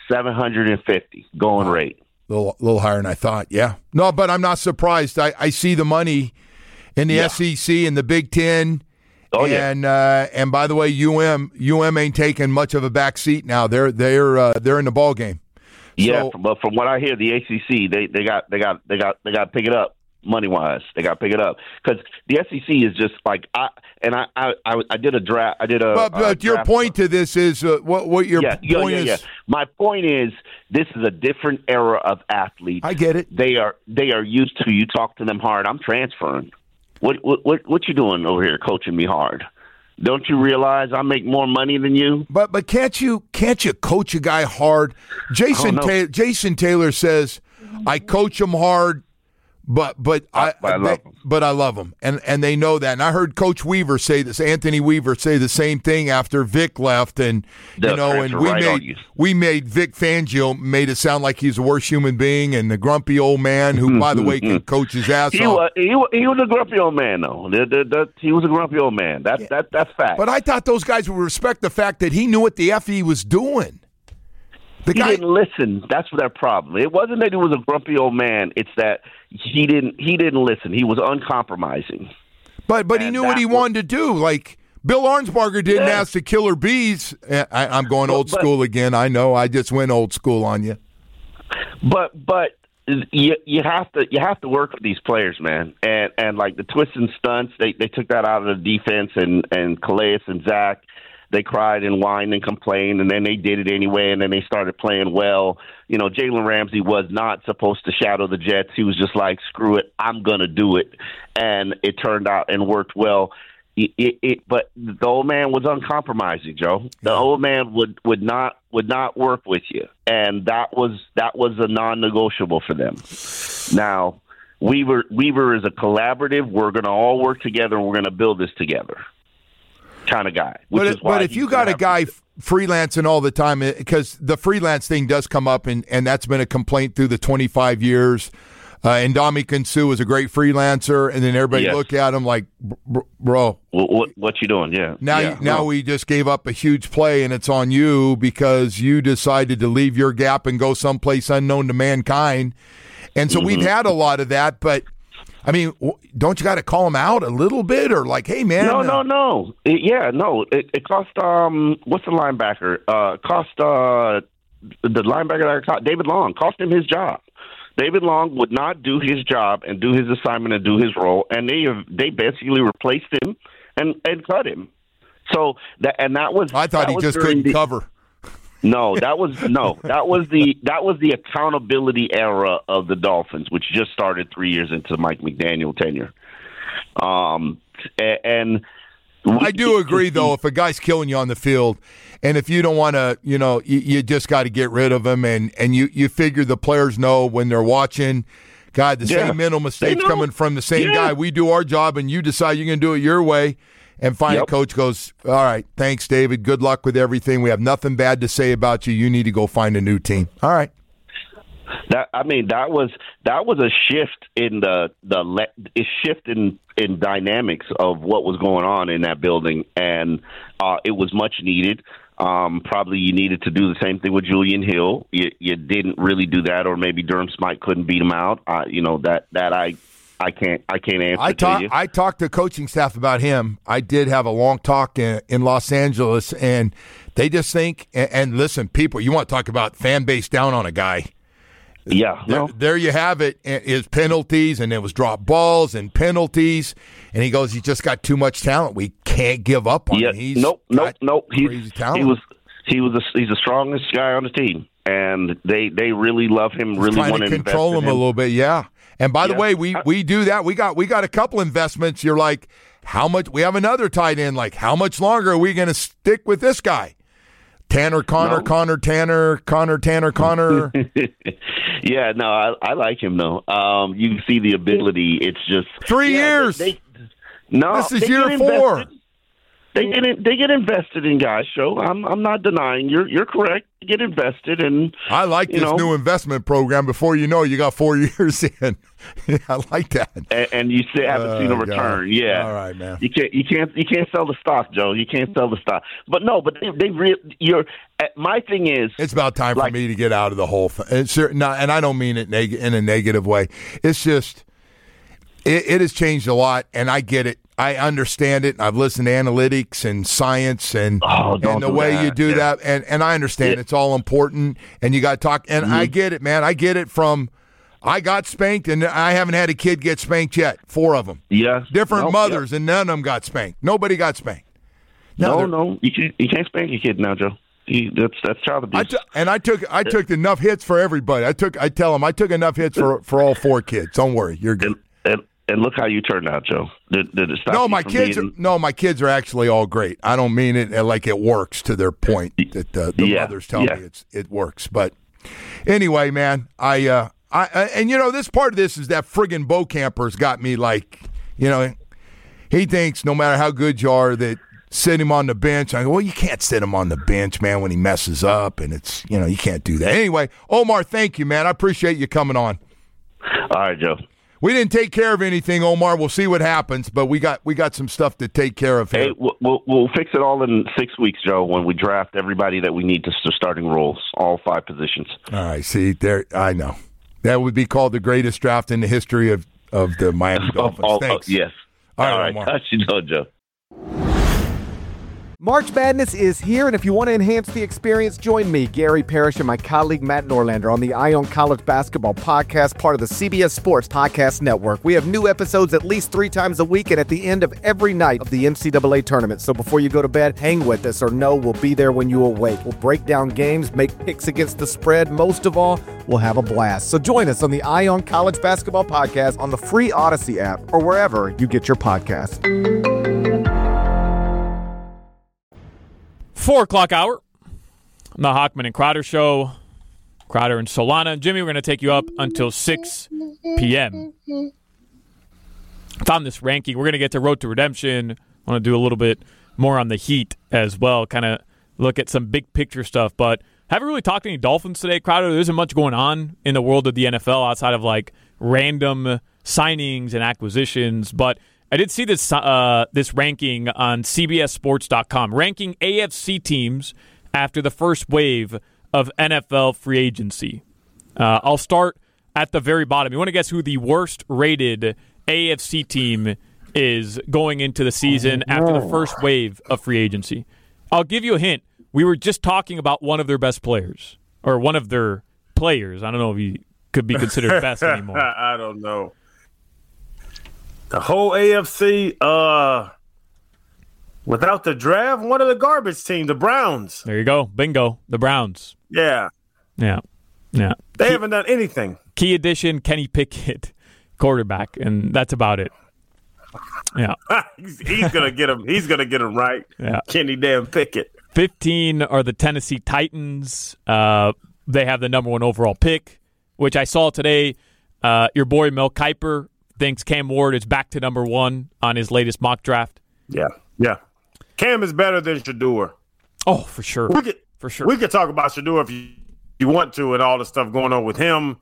750 going rate. A little higher than I thought, yeah. No, but I'm not surprised. I see the money in the SEC and the Big Ten. Oh, yeah. And by the way, UM ain't taking much of a back seat now. They're in the ball game. Yeah, but from what I hear, the ACC they got to pick it up money wise. They got to pick it up because the SEC is just like I did a draft. But your point to this is what your point is. Yeah. My point is this is a different era of athletes. I get it. They are used to you talk to them hard. I'm transferring. What you doing over here coaching me hard? Don't you realize I make more money than you? But can't you coach a guy hard? Jason Taylor says I coach him hard. But I love him, and they know that. And I heard Coach Weaver say this, Anthony Weaver say the same thing after Vic left, and we made Vic Fangio made it sound like he's the worst human being and the grumpy old man who, by the way, can coach his ass off. He was a grumpy old man, though. He was a grumpy old man. That's fact. But I thought those guys would respect the fact that he knew what the F he was doing. He didn't listen. That's their problem. It wasn't that he was a grumpy old man. It's that he didn't listen. He was uncompromising. But he knew what he wanted to do. Like Bill Arnsparger didn't ask the Killer Bees. I'm going old school again. I know. I just went old school on you. But you have to work with these players, man. And like the twists and stunts, they took that out of the defense. And Calais and Zach, they cried and whined and complained, and then they did it anyway, and then they started playing well. Jalen Ramsey was not supposed to shadow the Jets. He was just like, screw it, I'm going to do it. And it turned out and worked well. but the old man was uncompromising, Joe. The old man would not work with you, and that was a non-negotiable for them. Now, Weaver is a collaborative. We're going to all work together, and we're going to build this together kind of guy. But if you got a guy freelancing all the time, because the freelance thing does come up, and that's been a complaint through the 25 years. And Ndamukong Suh was a great freelancer, and then everybody look at him like, bro. What you doing? Yeah. Now we just gave up a huge play, and it's on you because you decided to leave your gap and go someplace unknown to mankind. And so we've had a lot of that, but, I mean, don't you got to call him out a little bit or like, hey, man. No. It cost, what's the linebacker? The linebacker that David Long, cost him his job. David Long would not do his job and do his assignment and do his role, and they basically replaced him and cut him. So that was. I thought he just couldn't cover. No, that was the accountability era of the Dolphins, which just started 3 years into Mike McDaniel tenure. I do agree, though, if a guy's killing you on the field, and if you don't want to, you just got to get rid of him, and you figure the players know when they're watching, God, the same mental mistakes coming from the same guy. We do our job, and you decide you're going to do it your way, and finally coach goes, all right, thanks, David. Good luck with everything. We have nothing bad to say about you. You need to go find a new team. All right. That was a shift in in dynamics of what was going on in that building, and it was much needed. Probably you needed to do the same thing with Julian Hill. You didn't really do that, or maybe Durham Smythe couldn't beat him out. I can't answer. I talked to coaching staff about him. I did have a long talk in Los Angeles, and they just think. And listen, people, you want to talk about fan base down on a guy. Yeah, there you have it. Is penalties, and it was drop balls and penalties, and he goes, "He's just got too much talent. We can't give up on him." Nope. He's the strongest guy on the team, and they really love him. Really want to control him a little bit. Yeah. And by the way, we do that. We got a couple investments. You're like, how much? We have another tight end. Like, how much longer are we going to stick with this guy? Tanner, Connor. Yeah, no, I like him though. You can see the ability. It's just 3 years. This is year 4. They get invested in guys. So I'm not denying you're correct. They get invested, and I like this new investment program. Before you know, you got 4 years in. I like that. And you still haven't seen a return. God. Yeah, all right, man. You can't sell the stock, Joe. You can't sell the stock. But no, my thing is, it's about time for me to get out of the whole thing. And I don't mean it in a negative way. It's just it has changed a lot, and I get it. I understand it. I've listened to analytics and science and the way you do that. And I understand it's all important, and you got to talk. And I get it, man. I get it from I got spanked, and I haven't had a kid get spanked yet. 4 of them. Yeah. Different mothers, and none of them got spanked. Nobody got spanked. No. You can't spank a kid now, Joe. That's child abuse. I took enough hits for everybody. I tell them I took enough hits for all 4 kids. Don't worry, you're good. And look how you turned out, Joe. Did it stop my kids are actually all great. I don't mean it like it works to their point that the mothers tell me it works. But anyway, man, I this part of this is that friggin' Beaucamper's got me like, he thinks no matter how good you are that sit him on the bench. I go, well, you can't sit him on the bench, man, when he messes up, and it's, you can't do that. Anyway, Omar, thank you, man. I appreciate you coming on. All right, Joe. We didn't take care of anything, Omar. We'll see what happens, but we got some stuff to take care of here. Hey, we'll fix it all in 6 weeks, Joe, when we draft everybody that we need to starting roles, all 5 positions. All right, see, there, I know. That would be called the greatest draft in the history of the Miami Dolphins. Thanks. Yes. All right, Omar. You know, Joe. March Madness is here, and if you want to enhance the experience, join me, Gary Parrish, and my colleague Matt Norlander on the Eye on College Basketball podcast, part of the CBS Sports Podcast Network. We have new episodes at least 3 times a week and at the end of every night of the NCAA tournament. So before you go to bed, hang with us or know we'll be there when you awake. We'll break down games, make picks against the spread. Most of all, we'll have a blast. So join us on the Eye on College Basketball podcast on the free Odyssey app or wherever you get your podcasts. 4 o'clock hour. The Hochman and Crowder Show. Crowder and Solana. Jimmy, we're going to take you up until 6 p.m. Found this ranking. We're going to get to Road to Redemption. I want to do a little bit more on the Heat as well, kind of look at some big picture stuff. But haven't really talked to any Dolphins today, Crowder. There isn't much going on in the world of the NFL outside of like random signings and acquisitions. But I did see this this ranking on CBSSports.com, ranking AFC teams after the first wave of NFL free agency. I'll start at the very bottom. You want to guess who the worst rated AFC team is going into the season after the first wave of free agency? I'll give you a hint. We were just talking about one of their best players, or one of their players. I don't know if he could be considered best anymore. I don't know. The whole AFC, without the draft, one of the garbage teams, the Browns. There you go. Bingo. The Browns. Yeah. Yeah. They haven't done anything. Key addition, Kenny Pickett, quarterback, and that's about it. Yeah. He's gonna get him. He's gonna get him right. Yeah. Kenny damn Pickett. 15 are the Tennessee Titans. They have the number 1 overall pick, which I saw today. Your boy Mel Kiper thinks Cam Ward is back to number 1 on his latest mock draft. Yeah. Cam is better than Shedeur. Oh, for sure. For sure. We could talk about Shedeur if you want to, and all the stuff going on with him.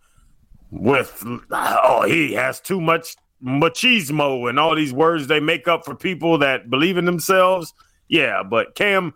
He has too much machismo and all these words they make up for people that believe in themselves. Yeah, but Cam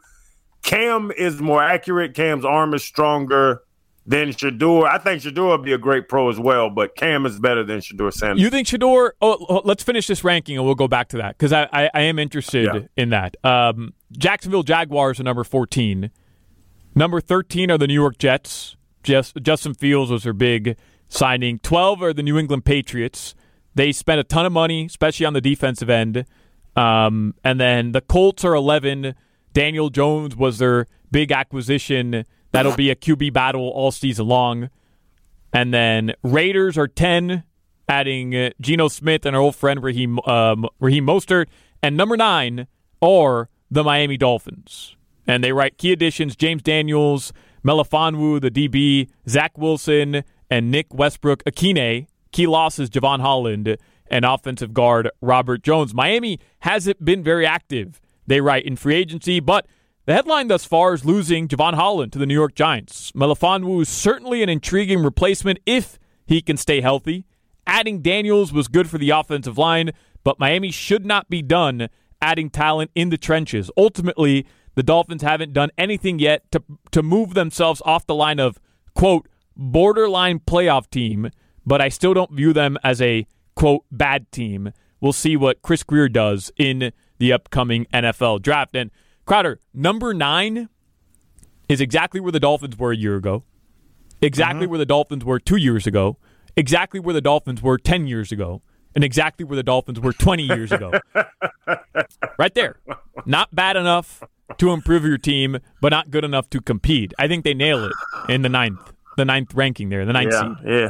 is more accurate. Cam's arm is stronger than Shedeur. I think Shedeur will be a great pro as well, but Cam is better than Shedeur Sanders. You think Shedeur? Oh, let's finish this ranking and we'll go back to that because I am interested in that. Jacksonville Jaguars are number 14. Number 13 are the New York Jets. Justin Fields was their big signing. 12 are the New England Patriots. They spent a ton of money, especially on the defensive end. And then the Colts are 11. Daniel Jones was their big acquisition. That'll be a QB battle all season long. And then Raiders are 10, adding Geno Smith and our old friend Raheem Mostert. And number 9 are the Miami Dolphins. And they write key additions, James Daniels, Melifonwu, the DB, Zach Wilson, and Nick Westbrook-Akine. Key losses, Javon Holland, and offensive guard Robert Jones. Miami hasn't been very active, they write, in free agency, but the headline thus far is losing Javon Holland to the New York Giants. Melifonwu is certainly an intriguing replacement if he can stay healthy. Adding Daniels was good for the offensive line, but Miami should not be done adding talent in the trenches. Ultimately, the Dolphins haven't done anything yet to move themselves off the line of, quote, borderline playoff team, but I still don't view them as a, quote, bad team. We'll see what Chris Grier does in the upcoming NFL draft. And Crowder, number 9 is exactly where the Dolphins were a year ago, exactly where the Dolphins were 2 years ago, exactly where the Dolphins were 10 years ago, and exactly where the Dolphins were 20 years ago. Right there. Not bad enough to improve your team, but not good enough to compete. I think they nail it in the ninth ranking there, the 9th seed. Yeah.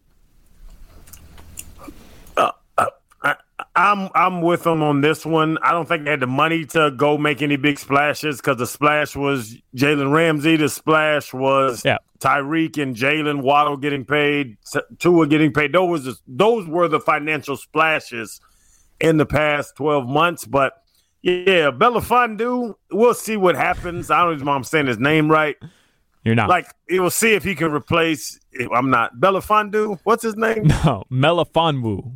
I'm with them on this one. I don't think they had the money to go make any big splashes because the splash was Jalen Ramsey. The splash was Tyreek and Jalen Waddle getting paid, Tua getting paid. Those were the financial splashes in the past 12 months. But, yeah, Melifonwu, we'll see what happens. I don't know if I'm saying his name right. You're not. Like, we'll see if he can replace – I'm not. Melifonwu? What's his name? No, Melifonwu.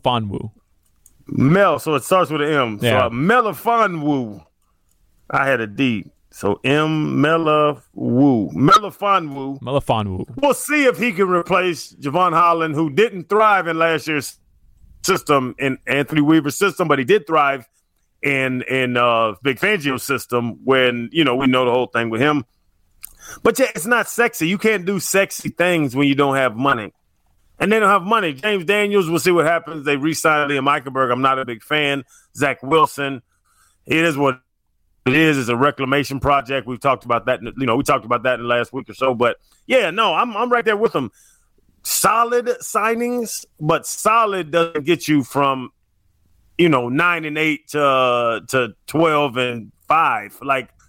Mel, so it starts with an M. Yeah. So Melifonwu. I had a D. So Melifonwu. We'll see if he can replace Javon Holland, who didn't thrive in last year's system, in Anthony Weaver's system, but he did thrive in Big Fangio's system when, we know the whole thing with him. But, yeah, it's not sexy. You can't do sexy things when you don't have money. And they don't have money. James Daniels, we'll see what happens. They re-signed Liam Eichenberg. I'm not a big fan. Zach Wilson, it is what it is. It's a reclamation project. We've talked about that. We talked about that in the last week or so. But, yeah, no, I'm right there with them. Solid signings, but solid doesn't get you from, 9-8 to 12-5. Like,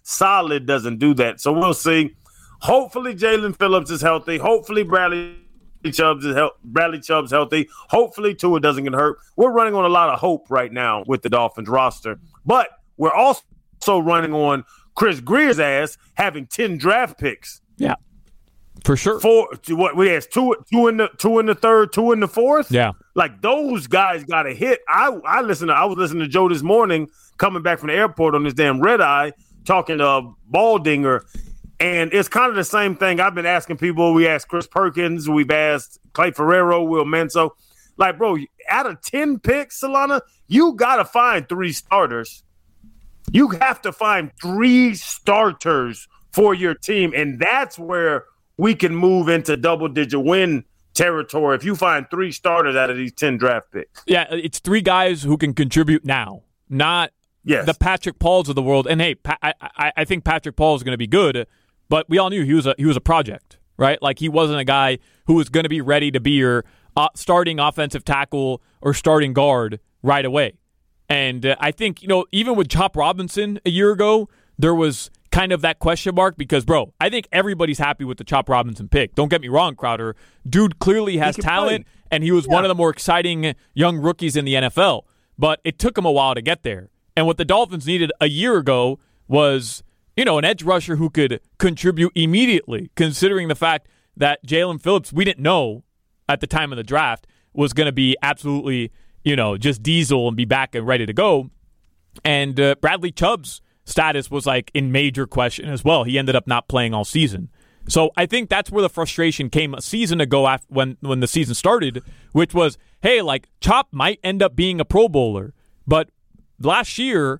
solid doesn't do that. So we'll see. Hopefully Jalen Phillips is healthy. Hopefully Bradley Chubb's healthy. Hopefully Tua doesn't get hurt. We're running on a lot of hope right now with the Dolphins roster. But we're also running on Chris Greer's ass having 10 draft picks. Yeah, for sure. We had two in the third, 2 in the fourth. Yeah, like those guys got a hit. I was listening to Joe this morning coming back from the airport on this damn red eye talking to Baldinger. And it's kind of the same thing I've been asking people. We asked Chris Perkins. We've asked Clay Ferrero, Will Menso. Like, bro, out of 10 picks, Solana, you got to find 3 starters. You have to find 3 starters for your team. And that's where we can move into double-digit win territory if you find 3 starters out of these 10 draft picks. Yeah, it's 3 guys who can contribute now, not the Patrick Pauls of the world. And, hey, I think Patrick Paul is going to be good. But we all knew he was a project, right? Like he wasn't a guy who was going to be ready to be your starting offensive tackle or starting guard right away. And I think, even with Chop Robinson a year ago, there was kind of that question mark because, bro, I think everybody's happy with the Chop Robinson pick. Don't get me wrong, Crowder. Dude clearly has talent, and he was one of the more exciting young rookies in the NFL. But it took him a while to get there. And what the Dolphins needed a year ago was an edge rusher who could contribute immediately, considering the fact that Jalen Phillips, we didn't know at the time of the draft, was going to be absolutely, just diesel and be back and ready to go. And Bradley Chubb's status was in major question as well. He ended up not playing all season. So I think that's where the frustration came a season ago when the season started, which was, hey, Chop might end up being a Pro Bowler. But last year,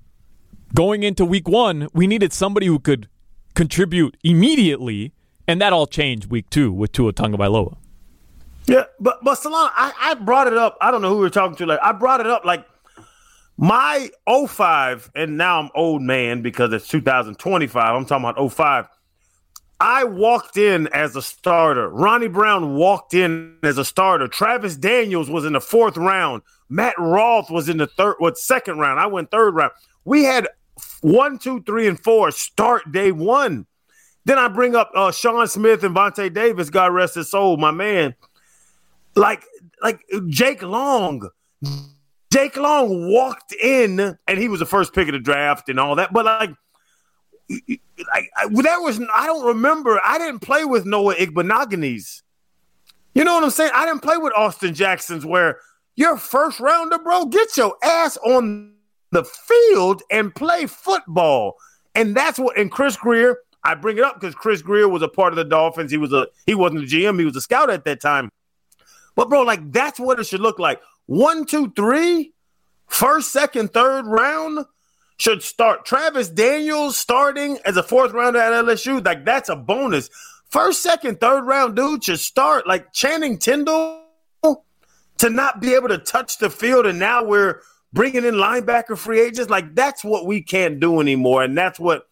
going into week 1, we needed somebody who could contribute immediately, and that all changed week 2 with Tua Tagovailoa. Yeah, but Solana, I brought it up. I don't know who we were talking to. I brought it up my 05, and now I'm old man because it's 2025. I'm talking about 05. I walked in as a starter. Ronnie Brown walked in as a starter. Travis Daniels was in the 4th round. Matt Roth was in the second round. I went 3rd round. We had 1, 2, 3, and 4 start day 1. Then I bring up Sean Smith and Vontae Davis, God rest his soul, my man. Like Jake Long. Jake Long walked in, and he was the first pick of the draft and all that. But I don't remember. I didn't play with Noah Igbinoghines. You know what I'm saying? I didn't play with Austin Jacksons where you're first rounder, bro. Get your ass on the field and play football. And that's what, and Chris Grier, I bring it up because Chris Grier was a part of the Dolphins. He wasn't a GM. He was a scout at that time. But, bro, that's what it should look like. 1, 2, 3, first, second, third round should start. Travis Daniels starting as a 4th rounder at LSU, that's a bonus. First, second, third round dude should start. Channing Tindall to not be able to touch the field, and now we're bringing in linebacker free agents. That's what we can't do anymore, and that's what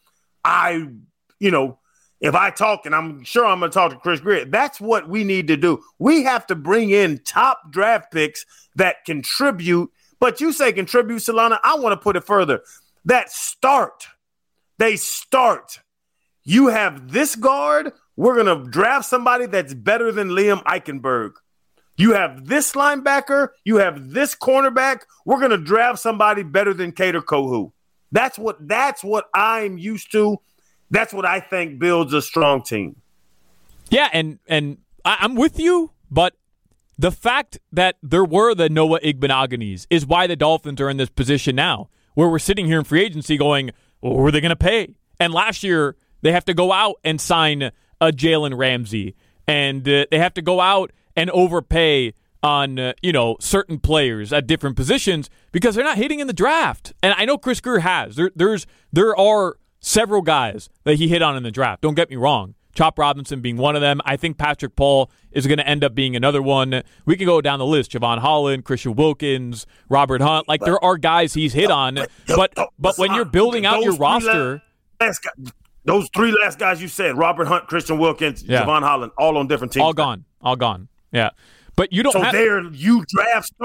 if I talk, and I'm sure I'm going to talk to Chris Grier, that's what we need to do. We have to bring in top draft picks that contribute. But you say contribute, Solana. I want to put it further. That start. They start. You have this guard. We're going to draft somebody that's better than Liam Eichenberg. You have this linebacker. You have this cornerback. We're going to draft somebody better than Kader Kohou. That's what I'm used to. That's what I think builds a strong team. Yeah, and I'm with you, but the fact that there were the Noah Igbinoghines is why the Dolphins are in this position now, where we're sitting here in free agency going, well, who are they going to pay? And last year, they have to go out and sign a Jalen Ramsey, and they have to go out and overpay on certain players at different positions because they're not hitting in the draft. And I know Chris Grier has. There are several guys that he hit on in the draft. Don't get me wrong. Chop Robinson being one of them. I think Patrick Paul is going to end up being another one. We can go down the list. Javon Holland, Christian Wilkins, Robert Hunt. There are guys he's hit on. But when you're building out your roster. Those 3 last guys you said, Robert Hunt, Christian Wilkins, Javon Holland, all on different teams. All gone. Yeah. But you don't you draft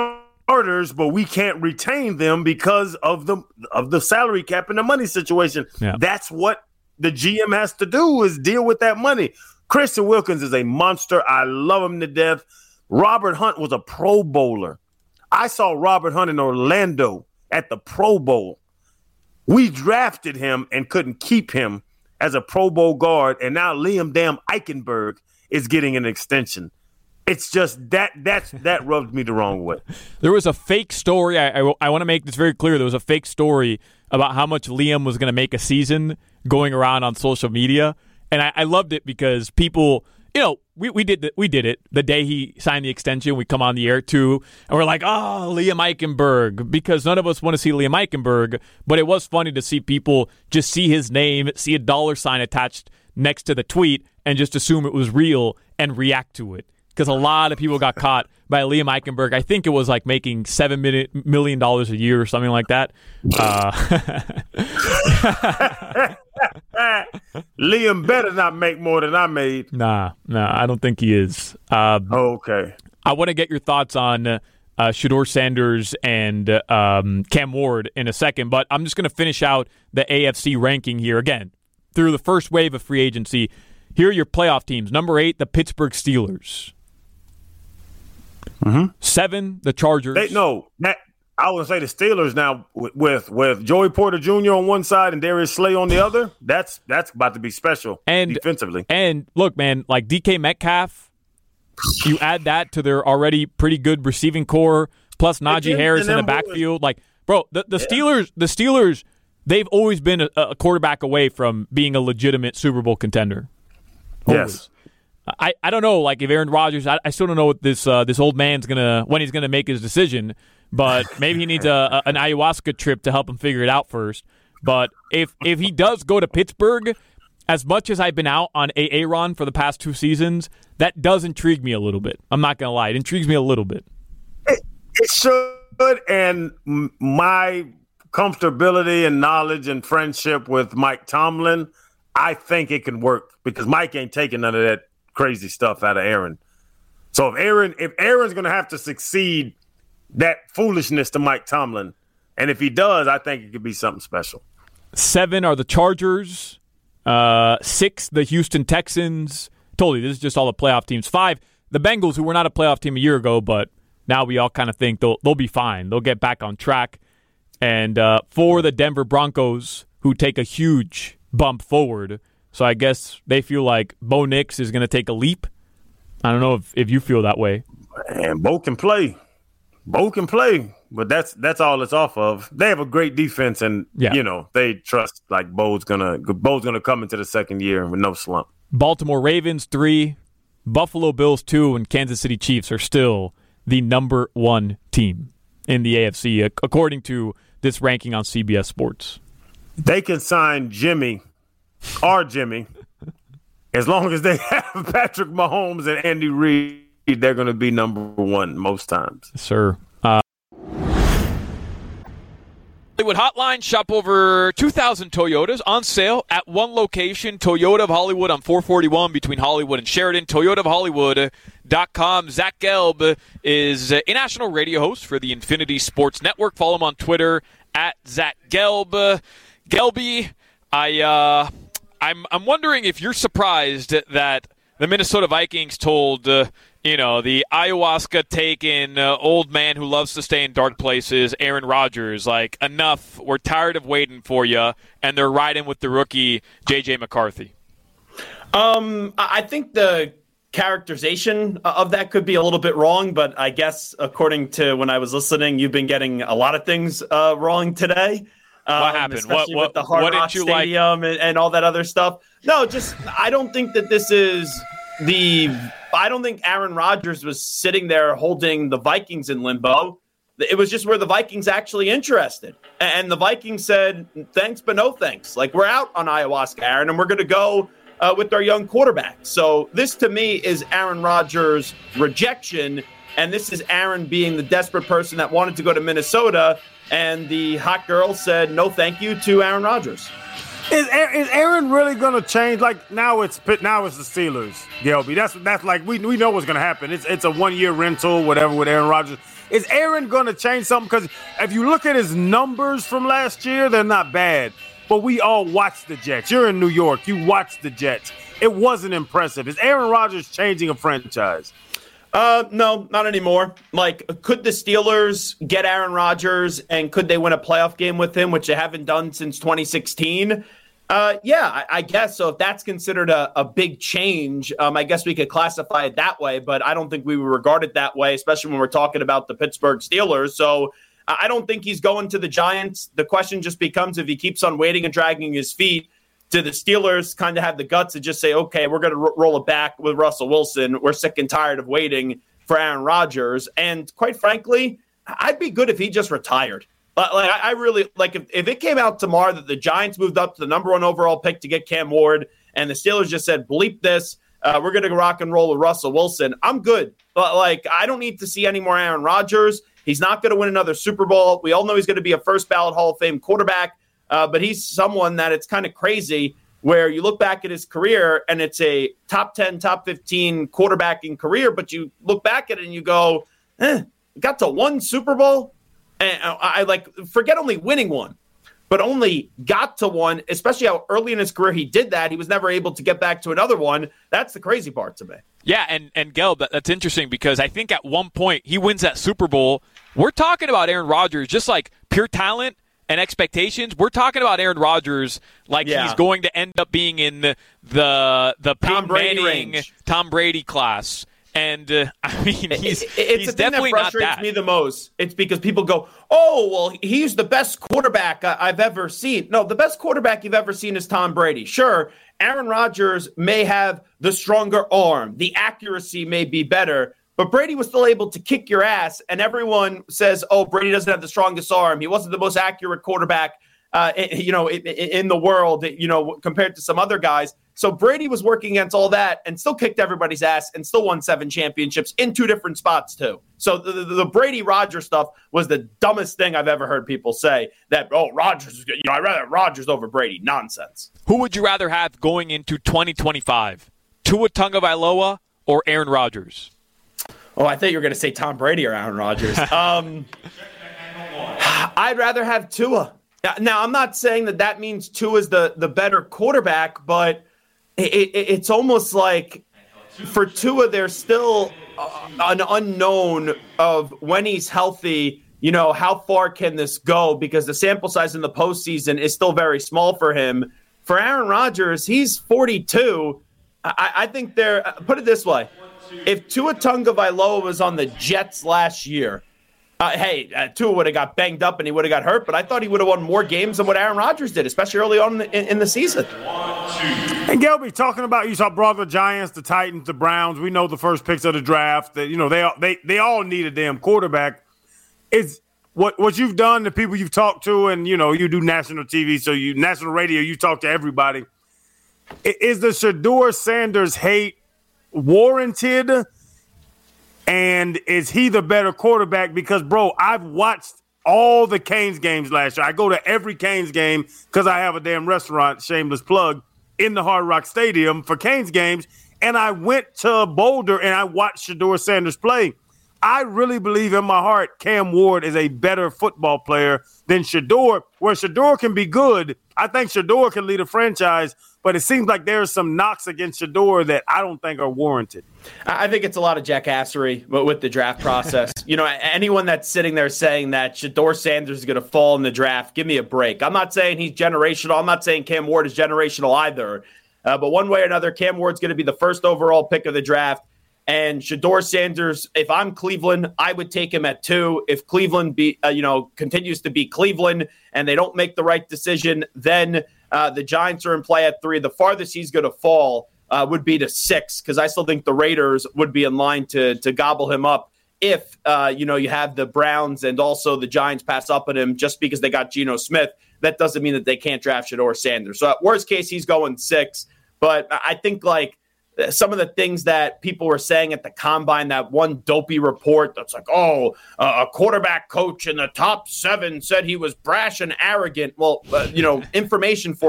starters, but we can't retain them because of the salary cap and the money situation. Yeah. That's what the GM has to do, is deal with that money. Christian Wilkins is a monster. I love him to death. Robert Hunt was a Pro Bowler. I saw Robert Hunt in Orlando at the Pro Bowl. We drafted him and couldn't keep him as a Pro Bowl guard, and now Liam Damn Eichenberg is getting an extension. It's just that rubbed me the wrong way. There was a fake story. I want to make this very clear. There was a fake story about how much Liam was going to make a season going around on social media, and I loved it because people, we did it the day he signed the extension. We come on the air too, and we're like, oh, Liam Eichenberg, because none of us want to see Liam Eichenberg, but it was funny to see people just see his name, see a $sign attached next to the tweet, and just assume it was real and react to it. Because a lot of people got caught by Liam Eichenberg. I think it was like making $7 million a year or something like that. Liam better not make more than I made. Nah, I don't think he is. Okay. I want to get your thoughts on Shedeur Sanders and Cam Ward in a second, but I'm just going to finish out the AFC ranking here. Again, through the first wave of free agency, here are your playoff teams. Number 8, the Pittsburgh Steelers. 7, the Chargers. I would say the Steelers now with Joey Porter Jr. on one side and Darius Slay on the other. That's about to be special defensively. And look, man, like DK Metcalf, you add that to their already pretty good receiving core, plus Najee Harris in the backfield. Like, bro, the Steelers, they've always been a quarterback away from being a legitimate Super Bowl contender. Always. Yes. I don't know, like if Aaron Rodgers, I still don't know what this old man's when he's gonna make his decision, but maybe he needs an ayahuasca trip to help him figure it out first. But if he does go to Pittsburgh, as much as I've been out on Aaron for the past 2 seasons, that does intrigue me a little bit. I'm not gonna lie, it intrigues me a little bit. It should, and my comfortability and knowledge and friendship with Mike Tomlin, I think it can work because Mike ain't taking none of that crazy stuff out of Aaron. So if Aaron's going to have to succeed that foolishness to Mike Tomlin, and if he does, I think it could be something special. 7 are the Chargers. 6, the Houston Texans. Totally, this is just all the playoff teams. 5, the Bengals, who were not a playoff team a year ago, but now we all kind of think they'll be fine. They'll get back on track. And 4, the Denver Broncos, who take a huge bump forward. So I guess they feel like Bo Nix is going to take a leap. I don't know if you feel that way. And Bo can play. But that's all it's off of. They have a great defense, and they trust like Bo's gonna come into the second year with no slump. Baltimore Ravens 3, Buffalo Bills 2, and Kansas City Chiefs are still the number 1 team in the AFC, according to this ranking on CBS Sports. They can sign Jimmy, as long as they have Patrick Mahomes and Andy Reid, they're going to be number 1 most times. Sir. Hollywood Hotline, shop over 2,000 Toyotas on sale at one location, Toyota of Hollywood on 441 between Hollywood and Sheridan, toyotaofhollywood.com. Zach Gelb is a national radio host for the Infinity Sports Network. Follow him on Twitter at Zach Gelb. Gelby, I'm wondering if you're surprised that the Minnesota Vikings told the ayahuasca-taking old man who loves to stay in dark places, Aaron Rodgers, like, enough, we're tired of waiting for you, and they're riding with the rookie, J.J. McCarthy. I think the characterization of that could be a little bit wrong, but I guess according to when I was listening, you've been getting a lot of things wrong today. What happened? Especially with the Hard Rock Stadium and all that other stuff. No, I don't think that this is I don't think Aaron Rodgers was sitting there holding the Vikings in limbo. It was just where the Vikings actually interested. And the Vikings said, thanks, but no thanks. Like, we're out on ayahuasca, Aaron, and we're going to go with our young quarterback. So this, to me, is Aaron Rodgers' rejection, and this is Aaron being the desperate person that wanted to go to Minnesota, and the hot girl said no thank you to Aaron Rodgers. Is Aaron really going to change? Like now it's the Steelers, Gelby. That's like we know what's going to happen. It's a 1-year rental, whatever, with Aaron Rodgers. Is Aaron going to change something? Because if you look at his numbers from last year, they're not bad. But we all watched the Jets. You're in New York. You watched the Jets. It wasn't impressive. Is Aaron Rodgers changing a franchise? No, not anymore. Like, could the Steelers get Aaron Rodgers and could they win a playoff game with him, which they haven't done since 2016? Yeah, I guess so. If that's considered a big change, I guess we could classify it that way, but I don't think we would regard it that way, especially when we're talking about the Pittsburgh Steelers. So I don't think he's going to the Giants. The question just becomes if he keeps on waiting and dragging his feet, do the Steelers kind of have the guts to just say, okay, we're going to roll it back with Russell Wilson. We're sick and tired of waiting for Aaron Rodgers. And quite frankly, I'd be good if he just retired. Like I really like if it came out tomorrow that the Giants moved up to the number 1 overall pick to get Cam Ward and the Steelers just said, bleep this, we're going to rock and roll with Russell Wilson, I'm good. But like, I don't need to see any more Aaron Rodgers. He's not going to win another Super Bowl. We all know he's going to be a first ballot Hall of Fame quarterback, but he's someone that it's kind of crazy where you look back at his career and it's a top 10, top 15 quarterbacking career, but you look back at it and you go, got to 1 Super Bowl? And I like forget only winning one, but only got to one, especially how early in his career he did that. He was never able to get back to another one. That's the crazy part to me. Yeah, and Gelb, that's interesting because I think at one point he wins that Super Bowl. We're talking about Aaron Rodgers, just like pure talent and expectations. We're talking about Aaron Rodgers like he's going to end up being in the Peyton Manning, Tom Brady class. And, I mean, he's the definitely thing that frustrates me the most. It's because people go, oh, well, he's the best quarterback I've ever seen. No, the best quarterback you've ever seen is Tom Brady. Sure, Aaron Rodgers may have the stronger arm. The accuracy may be better. But Brady was still able to kick your ass. And everyone says, oh, Brady doesn't have the strongest arm. He wasn't the most accurate quarterback in the world, compared to some other guys. So Brady was working against all that and still kicked everybody's ass and still won 7 championships in 2 different spots too. So the Brady Rodgers stuff was the dumbest thing I've ever heard people say that, oh, Rodgers, I'd rather have Rodgers over Brady. Nonsense. Who would you rather have going into 2025? Tua Tagovailoa or Aaron Rodgers? Oh, I thought you were going to say Tom Brady or Aaron Rodgers. I'd rather have Tua. Now, I'm not saying that means Tua is the better quarterback, but it's almost like for Tua, there's still an unknown of when he's healthy, how far can this go? Because the sample size in the postseason is still very small for him. For Aaron Rodgers, he's 42. I think put it this way. If Tua Tagovailoa was on the Jets last year, Tua would have got banged up and he would have got hurt, but I thought he would have won more games than what Aaron Rodgers did, especially early on in the season. And Gelby, talking about, you saw the Giants, the Titans, the Browns. We know the first picks of the draft. That they all need a damn quarterback. Is what you've done, the people you've talked to, and you do national TV, so national radio, you talk to everybody. Is the Shedeur Sanders hate warranted? And is he the better quarterback? Because, bro, I've watched all the Canes games last year. I go to every Canes game because I have a damn restaurant, shameless plug, in the Hard Rock Stadium for Canes games. And I went to Boulder and I watched Shedeur Sanders play. I really believe in my heart Cam Ward is a better football player than Shedeur. Where Shedeur can be good, I think Shedeur can lead a franchise, but it seems like there's some knocks against Shedeur that I don't think are warranted. I think it's a lot of jackassery with the draft process. Anyone that's sitting there saying that Shedeur Sanders is going to fall in the draft, give me a break. I'm not saying he's generational. I'm not saying Cam Ward is generational either. But one way or another, Cam Ward's going to be the first overall pick of the draft. And Shedeur Sanders, if I'm Cleveland, I would take him at 2. If Cleveland continues to be Cleveland and they don't make the right decision, then the Giants are in play at 3. The farthest he's going to fall would be to 6, because I still think the Raiders would be in line to gobble him up if you have the Browns and also the Giants pass up on him just because they got Geno Smith. That doesn't mean that they can't draft Shedeur Sanders. So at worst case, he's going 6. But I think some of the things that people were saying at the Combine, that one dopey report that's like, a quarterback coach in the top 7 said he was brash and arrogant. Well, information for you.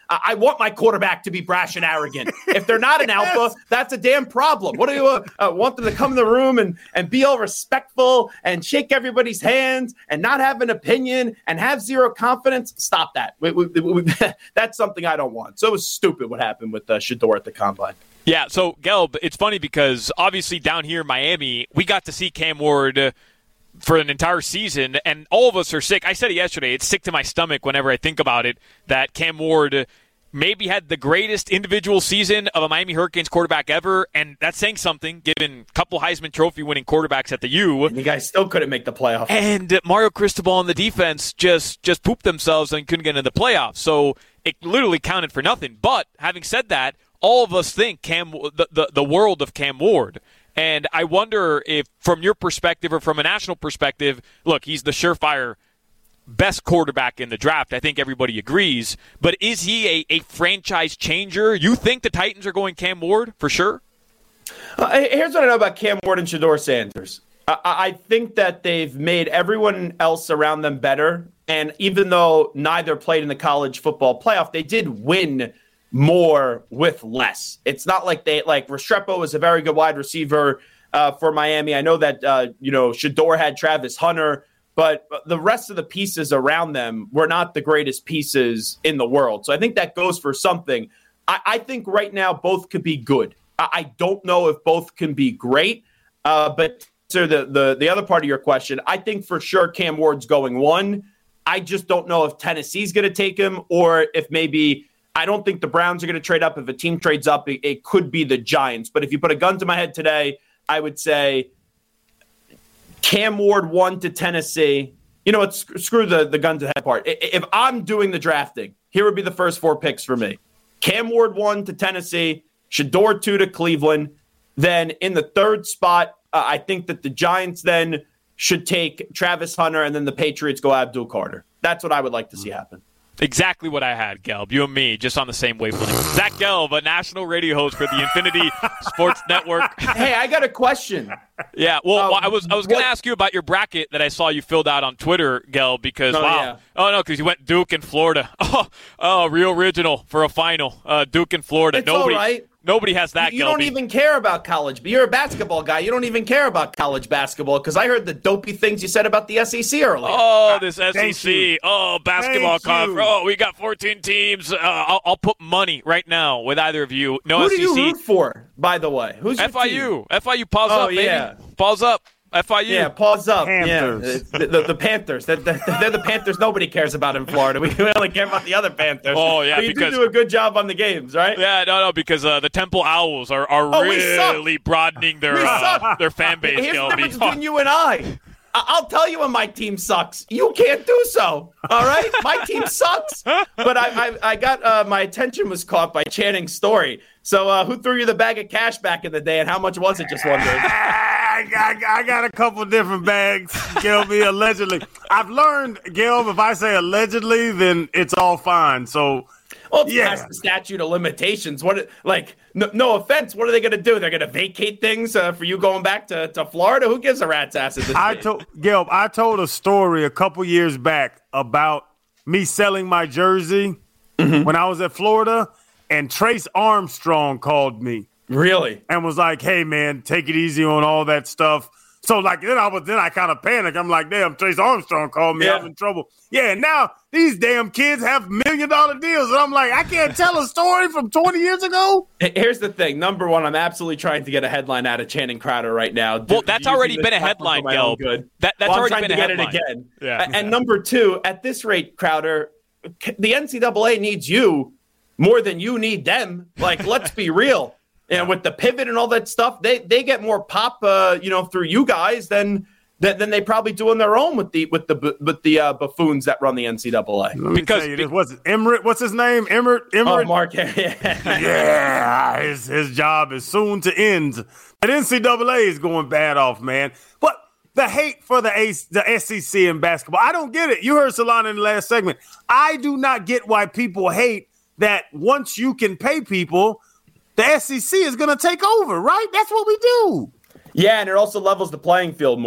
I want my quarterback to be brash and arrogant. If they're not an alpha, that's a damn problem. What do you want them to come in the room and be all respectful and shake everybody's hands and not have an opinion and have zero confidence? Stop that. That's something I don't want. So it was stupid what happened with Shedeur at the Combine. Yeah, so, Gelb, it's funny because obviously down here in Miami, we got to see Cam Ward for an entire season, and all of us are sick. I said it yesterday. It's sick to my stomach whenever I think about it, that Cam Ward maybe had the greatest individual season of a Miami Hurricanes quarterback ever, and that's saying something, given a couple Heisman Trophy winning quarterbacks at the U. And you guys still couldn't make the playoffs. And Mario Cristobal and the defense just pooped themselves and couldn't get into the playoffs. So it literally counted for nothing. But having said that, all of us think the world of Cam Ward. And I wonder if, from your perspective or from a national perspective, look, he's the surefire best quarterback in the draft. I think everybody agrees. But is he a franchise changer? You think the Titans are going Cam Ward for sure? Here's what I know about Cam Ward and Shedeur Sanders. I think that they've made everyone else around them better. And even though neither played in the college football playoff, they did win more with less. It's not like Restrepo was a very good wide receiver for Miami. I know that Shedeur had Travis Hunter, but the rest of the pieces around them were not the greatest pieces in the world. So I think that goes for something. I think right now both could be good. I don't know if both can be great, but to the other part of your question, I think for sure Cam Ward's going one. I just don't know if Tennessee's going to take him, or if maybe I don't think the Browns are going to trade up. If a team trades up, it could be the Giants. But if you put a gun to my head today, I would say Cam Ward 1 to Tennessee. You know what? Screw the gun to the head part. If I'm doing the drafting, here would be the first 4 picks for me. Cam Ward 1 to Tennessee, Shedeur 2 to Cleveland. Then in the third spot, I think that the Giants then should take Travis Hunter, and then the Patriots go Abdul Carter. That's what I would like to see happen. Exactly what I had, Gelb. You and me, just on the same wavelength. Zach Gelb, a national radio host for the Infinity Sports Network. Hey, I got a question. Yeah, well, I was going to ask you about your bracket that I saw you filled out on Twitter, Gelb, because, because you went Duke and Florida. Oh, real original for a final. Duke and Florida. It's all right. Nobody has that, You don't even care about college. But you're a basketball guy. You don't even care about college basketball, because I heard the dopey things you said about the SEC earlier. Oh, this SEC. Oh, basketball conference. Oh, we got 14 teams. I'll put money right now with either of you. No Who SEC. do you root for, by the way? Who's your FIU. team? FIU, pause up, baby. Yeah. Pause up. FIU. Yeah, pause up. Panthers. Yeah. The Panthers. They're the Panthers nobody cares about in Florida. We only care about the other Panthers. Oh, yeah. But you do a good job on the games, right? Yeah, no, because the Temple Owls are really broadening their fan base. Here's the difference between you and I. I'll tell you when my team sucks. You can't do so. All right? My team sucks. But I got my attention was caught by Channing's story. So who threw you the bag of cash back in the day, and how much was it? Just wondering. I got a couple different bags, Gelby, allegedly. I've learned, Gelb, if I say allegedly, then it's all fine. So, well, it's past the statute of limitations. No offense, what are they going to do? They're going to vacate things for you going back to Florida? Who gives a rat's ass at this Gelb, I told a story a couple years back about me selling my jersey when I was at Florida, and Trace Armstrong called me. Really? And was like, hey, man, take it easy on all that stuff. So, then I kind of panicked. I'm like, damn, Trace Armstrong called me. Yeah. I was in trouble. Yeah, and now these damn kids have $1 million deals. And I'm like, I can't tell a story from 20 years ago. Here's the thing. Number one, I'm absolutely trying to get a headline out of Channing Crowder right now. Well, that's already been a headline, Gelb. That's already been a headline. I'm trying to get it again. Yeah. And number two, at this rate, Crowder, the NCAA needs you more than you need them. Let's be real. And with the pivot and all that stuff, they get more pop, through you guys than they probably do on their own with the buffoons that run the NCAA. Because what's Emmert? What's his name? Emmert. Oh, Mark. Yeah, his job is soon to end. The NCAA is going bad off, man. But the hate for the SEC in basketball, I don't get it. You heard Solana in the last segment. I do not get why people hate that. Once you can pay people, the SEC is going to take over, right? That's what we do. Yeah, and it also levels the playing field more.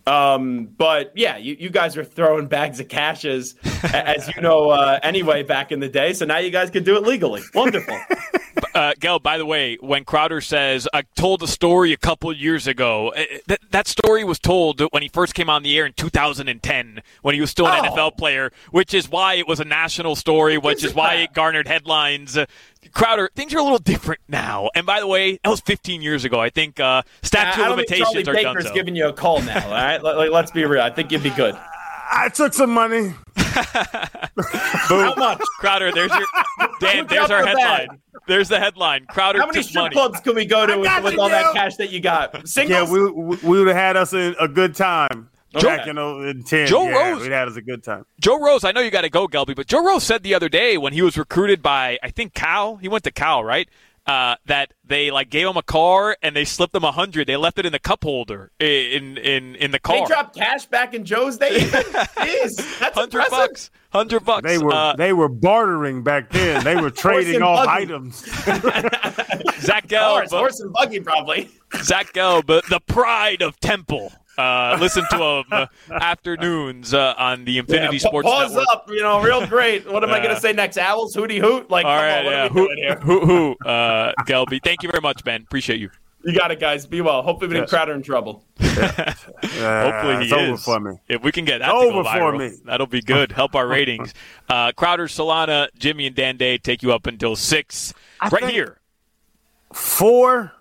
But yeah, you guys are throwing bags of cashes, as you know, anyway, back in the day. So now you guys can do it legally. Wonderful. Gel, by the way, when Crowder says, I told a story a couple years ago, that story was told when he first came on the air in 2010, when he was still an NFL player, which is why it was a national story, which is why it garnered headlines. Crowder, things are a little different now. And by the way, that was 15 years ago. I think statute of limitations are done. Charlie Baker's giving you a call now, all right? Let's be real. I think you'd be good. I took some money. How much? Crowder, there's our headline. There's the headline. Crowder How many strip clubs can we go to with all that cash that you got? Singles? Yeah, we would have had us a good time. Back in 10. Joe Rose. We'd had us a good time. Joe Rose, I know you got to go, Gelby, but Joe Rose said the other day when he was recruited by, I think, Cal. He went to Cal, right? That they gave him a car and they slipped him $100. They left it in the cup holder in the car. They dropped cash back in Joe's day. Jeez, that's $100. $100. They were bartering back then. They were trading off items. Zach Gelb, horse and buggy, probably. Zach Gelb, the pride of Temple. Listen to him afternoons on the Infinity Sports Pause Network. up, real great. What am I going to say next? Owls, hooty hoot? All right, what are we doing here? Gelby. Thank you very much, Ben. Appreciate you. You got it, guys. Be well. Hopefully we didn't Crowder in trouble. Hopefully he over for me. If we can get that to over go viral, for me. That'll be good. Help our ratings. Crowder, Solana, Jimmy, and Dan Day take you up until 6 right here. 4?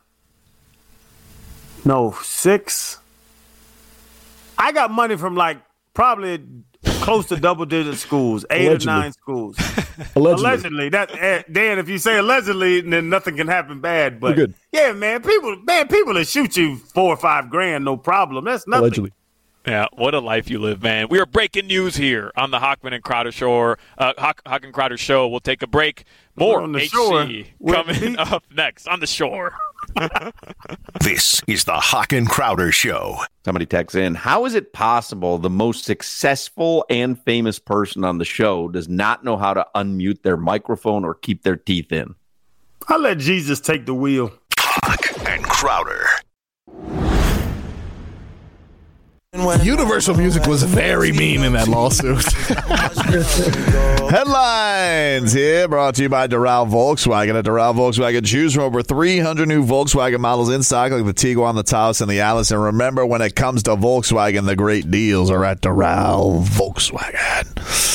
No, 6. I got money from probably close to double-digit schools, 8 or 9 schools. Allegedly. Dan, if you say allegedly, then nothing can happen bad. But good. Yeah, man, people will shoot you $4 or $5 grand, no problem. That's nothing. Allegedly. Yeah, what a life you live, man. We are breaking news here on the Hockman and Crowder Show. Hock and Crowder Show. We'll take a break. More on the HC shore. coming up next on the shore. This is the Hock and Crowder Show. Somebody texts in, how is it possible the most successful and famous person on the show does not know how to unmute their microphone or keep their teeth in? I'll let Jesus take the wheel. Hock and Crowder. Universal Music was very mean in that lawsuit. Headlines here brought to you by Doral Volkswagen. At Doral Volkswagen, choose from over 300 new Volkswagen models in stock, like the Tiguan, the Taos, and the Alice. And remember, when it comes to Volkswagen, the great deals are at Doral Volkswagen.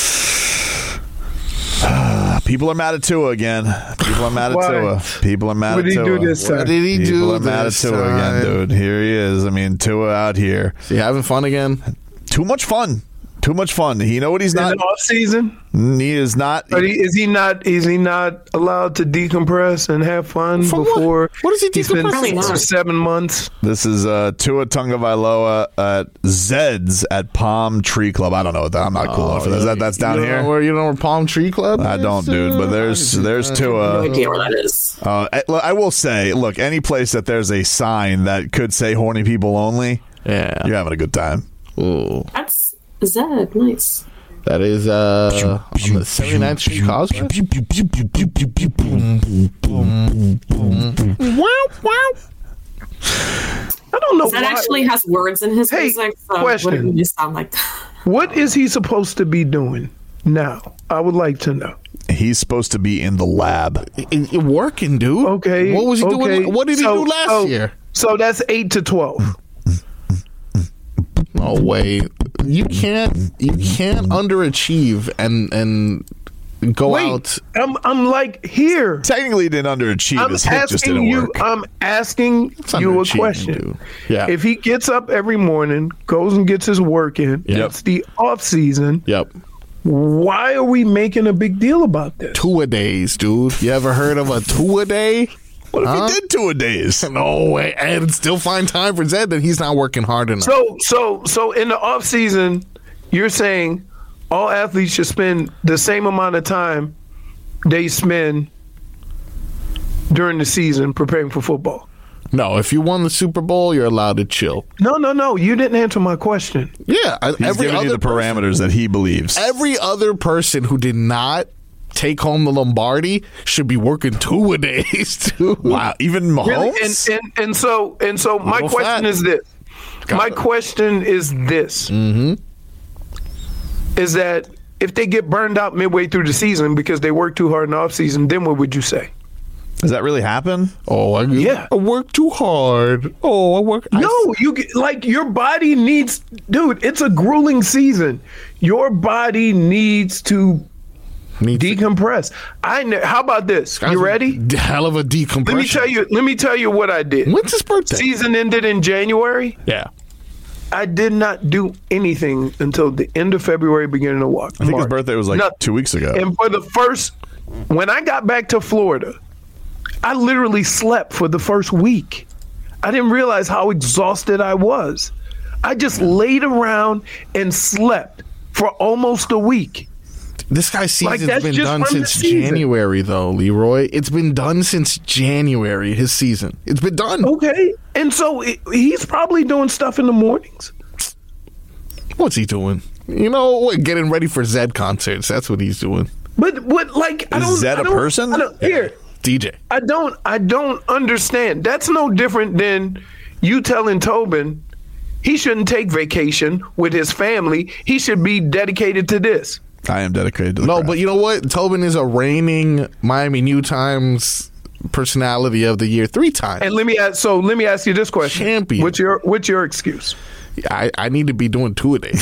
People are mad at Tua again. People are mad at Tua. People are mad at Tua. What did he do? People are mad at Tua again, dude. Here he is. I mean, Tua out here. Is he having fun again? Too much fun. Too much fun. You know what he's not? In the off season? He is not. But is he not allowed to decompress and have fun before? What is he decompressing? 6 or 7 months. This is Tua Tagovailoa at Zed's at Palm Tree Club. I don't know what that. I'm not cool enough for that. That's down here. You know where Palm Tree Club is? I don't, dude. But there's Tua. No idea where that is. I will say, look, any place that there's a sign that could say horny people only, yeah, you're having a good time. Ooh. That's Zed. Nice. That is on the 79th Street Causeway. I don't know. Zed actually has words in his music. So question. Wouldn't you sound like that? What is he supposed to be doing now? I would like to know. He's supposed to be in the lab. Working, dude. Okay. What was he doing? What did he do last year? So that's 8 to 12. No way. You can't underachieve and go out. I'm like here. Technically, he didn't underachieve. His hip just didn't work. I'm asking you a question. Dude. Yeah. If he gets up every morning, goes and gets his work in, it's the off season. Yep. Why are we making a big deal about this? Two-a-days, dude. You ever heard of a two-a-day? What if he did two-a-days? No way. And still find time for Zed, then he's not working hard enough. So in the off season, you're saying all athletes should spend the same amount of time they spend during the season preparing for football. No, if you won the Super Bowl, you're allowed to chill. No. You didn't answer my question. Yeah. He's giving you the parameters that he believes. Every other person who did not take home the Lombardi should be working two-a-days, too. Wow. Even Mahomes? Really? And so my question is this. My question is this. Is that if they get burned out midway through the season because they work too hard in the offseason, then what would you say? Does that really happen? I work too hard. You get, like, your body needs, dude, it's a grueling season. Your body needs to decompress. How about this? You ready? Hell of a decompression. Let me tell you what I did. When's his birthday? Season ended in January. Yeah. I did not do anything until the end of February, beginning of March. I think his birthday was like 2 weeks ago. And for the first, when I got back to Florida, I literally slept for the first week. I didn't realize how exhausted I was. I just laid around and slept for almost a week. This guy's season's been done since January, though, Leroy. It's been done since January, his season. It's been done. Okay. And so he's probably doing stuff in the mornings. What's he doing? You know, getting ready for Zed concerts. That's what he's doing. But like, I don't. Is Zed a person? Here, DJ. I don't understand. That's no different than you telling Tobin he shouldn't take vacation with his family. He should be dedicated to this. I am dedicated to the craft. But you know what? Tobin is a reigning Miami New Times personality of the year 3 times. And let me ask you this question. Champion. What's your excuse? I need to be doing 2 a day.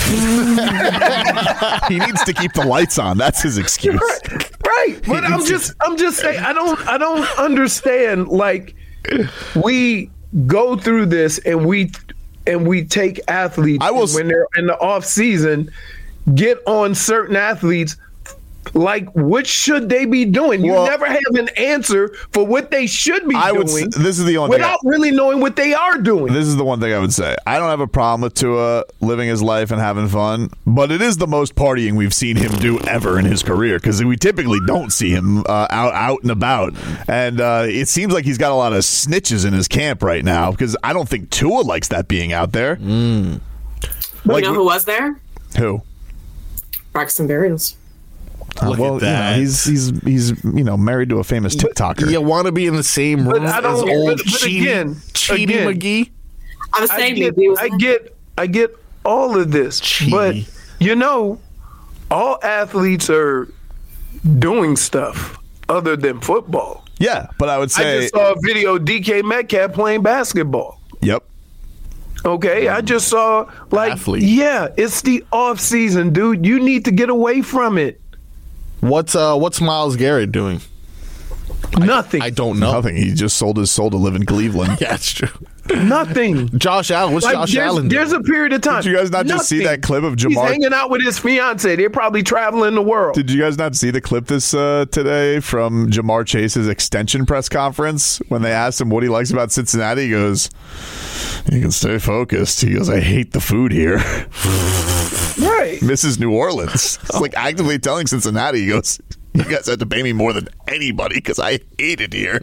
He needs to keep the lights on. That's his excuse. Right. But I'm just saying I don't understand, like, we go through this and we take athletes when they're in the off season, get on certain athletes, like, what should they be doing? You never have an answer for what they should be doing. This is the only without really knowing what they are doing. This is the one thing I would say. I don't have a problem with Tua living his life and having fun, but it is the most partying we've seen him do ever in his career, because we typically don't see him out and about. And it seems like he's got a lot of snitches in his camp right now, because I don't think Tua likes that being out there. But you know who was there? Who? Braxton Berrios. Look at that. He's married to a famous TikToker. You want to be in the same room as old Cheaty McGee? I'm saying I get all of this, but all athletes are doing stuff other than football. Yeah, but I would say I just saw a video of DK Metcalf playing basketball. Yep. Okay, I just saw, like, athlete. Yeah, it's the off season, dude. You need to get away from it. What's Myles Garrett doing? Nothing. I don't know. Nothing. He just sold his soul to live in Cleveland. Yeah, that's true. Nothing. Josh Allen. What's Josh Allen doing? There's a period of time. Did you guys not just see that clip of Jamar? He's hanging out with his fiance. They're probably traveling the world. Did you guys not see the clip this today from Jamar Chase's extension press conference when they asked him what he likes about Cincinnati? He goes, "You can stay focused." He goes, "I hate the food here." Right. Misses New Orleans. It's like actively telling Cincinnati, he goes, "You guys had to pay me more than anybody because I hate it here."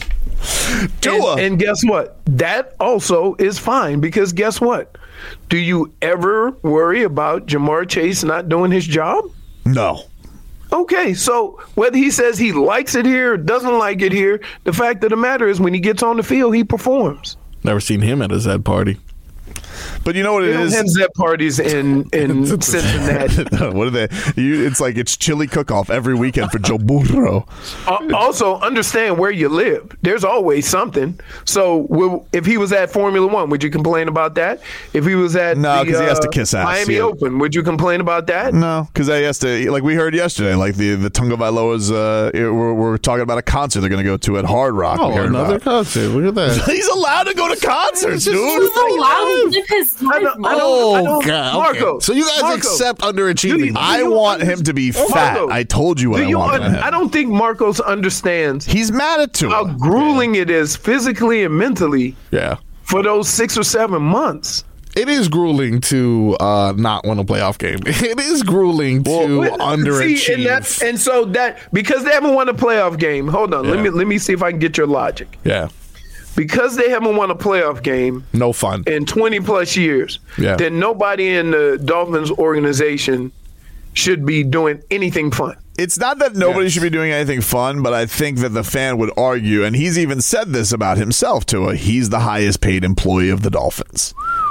And guess what? That also is fine, because guess what? Do you ever worry about Jamar Chase not doing his job? No. Okay, so whether he says he likes it here or doesn't like it here, the fact of the matter is when he gets on the field, he performs. Never seen him at a Zed party. But you know what it is? They don't have Zed parties in Cincinnati. What are they? It's like it's chili cook-off every weekend for Joe Burrow. Also, understand where you live. There's always something. So if he was at Formula One, would you complain about that? If he was at because he has to kiss ass. Miami Open, would you complain about that? No, because he has to, like we heard yesterday, like the Tagovailoa's, we're talking about a concert they're going to go to at Hard Rock. Oh, another concert. Look at that. He's allowed to go to concerts, dude. He's allowed to live his life. God. Marco, okay. So you guys accept underachieving. I want him to be fat. Marco, I told you what I want him. I don't think Marcos understands. He's mad at Tua. How grueling it is physically and mentally. Yeah. For those 6 or 7 months. It is grueling to not win a playoff game. It is grueling to underachieve. See, and so because they haven't won a playoff game. Hold on, let me see if I can get your logic. Yeah. Because they haven't won a playoff game, no fun in 20 plus years. Yeah. Then nobody in the Dolphins organization should be doing anything fun. It's not that nobody should be doing anything fun, but I think that the fan would argue, and he's even said this about himself, Tua, he's the highest paid employee of the Dolphins.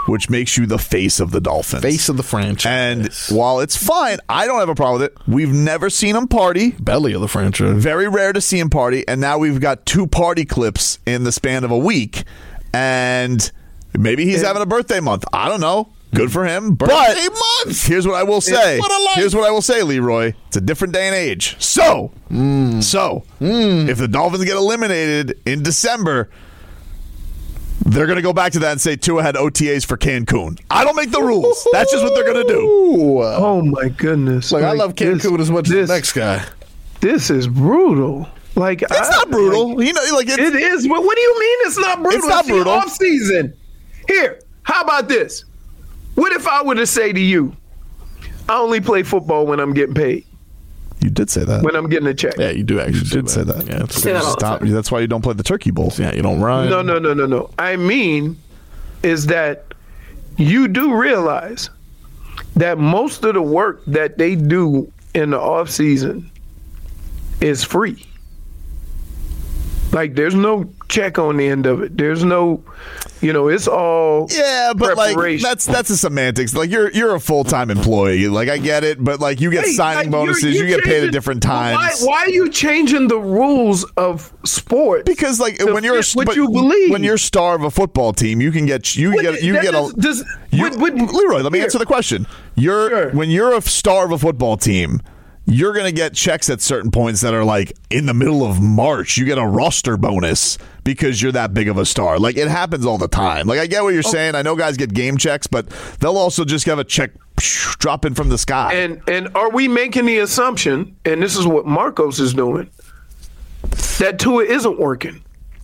which makes you the face of the Dolphins. Face of the franchise. And while it's fine, I don't have a problem with it. We've never seen him party. Belly of the franchise. Very rare to see him party. And now we've got 2 party clips in the span of a week. And maybe he's having a birthday month. I don't know. Good for him. Birthday month! Here's what I will say. Here's what I will say, Leroy. It's a different day and age. So, if the Dolphins get eliminated in December, they're going to go back to that and say Tua had OTAs for Cancun. I don't make the rules. That's just what they're going to do. Oh, my goodness. I love Cancun as much as the next guy. This is brutal. It's not brutal. It is. But what do you mean it's not brutal? It's not brutal. Off season. Here, how about this? What if I were to say to you, I only play football when I'm getting paid? You did say that. When I'm getting a check. Yeah, you do actually. You did say that. Yeah, Stop. That's why you don't play the turkey bowls. Yeah, you don't run. No. I mean is that you do realize that most of the work that they do in the off season is free. Like, there's no check on the end of it. There's no, it's all preparation. That's the semantics. Like, you're a full-time employee. Like, I get it, but like, you get signing bonuses. You get paid at different times. Why are you changing the rules of sport? Because like when you're when you're star of a football team, you can get Leroy. Let me answer the question. When you're a star of a football team, you're going to get checks at certain points that are like in the middle of March. You get a roster bonus because you're that big of a star. Like, it happens all the time. Like, I get what you're saying. I know guys get game checks, but they'll also just have a check drop in from the sky. And are we making the assumption, and this is what Marcos is doing, that Tua isn't working?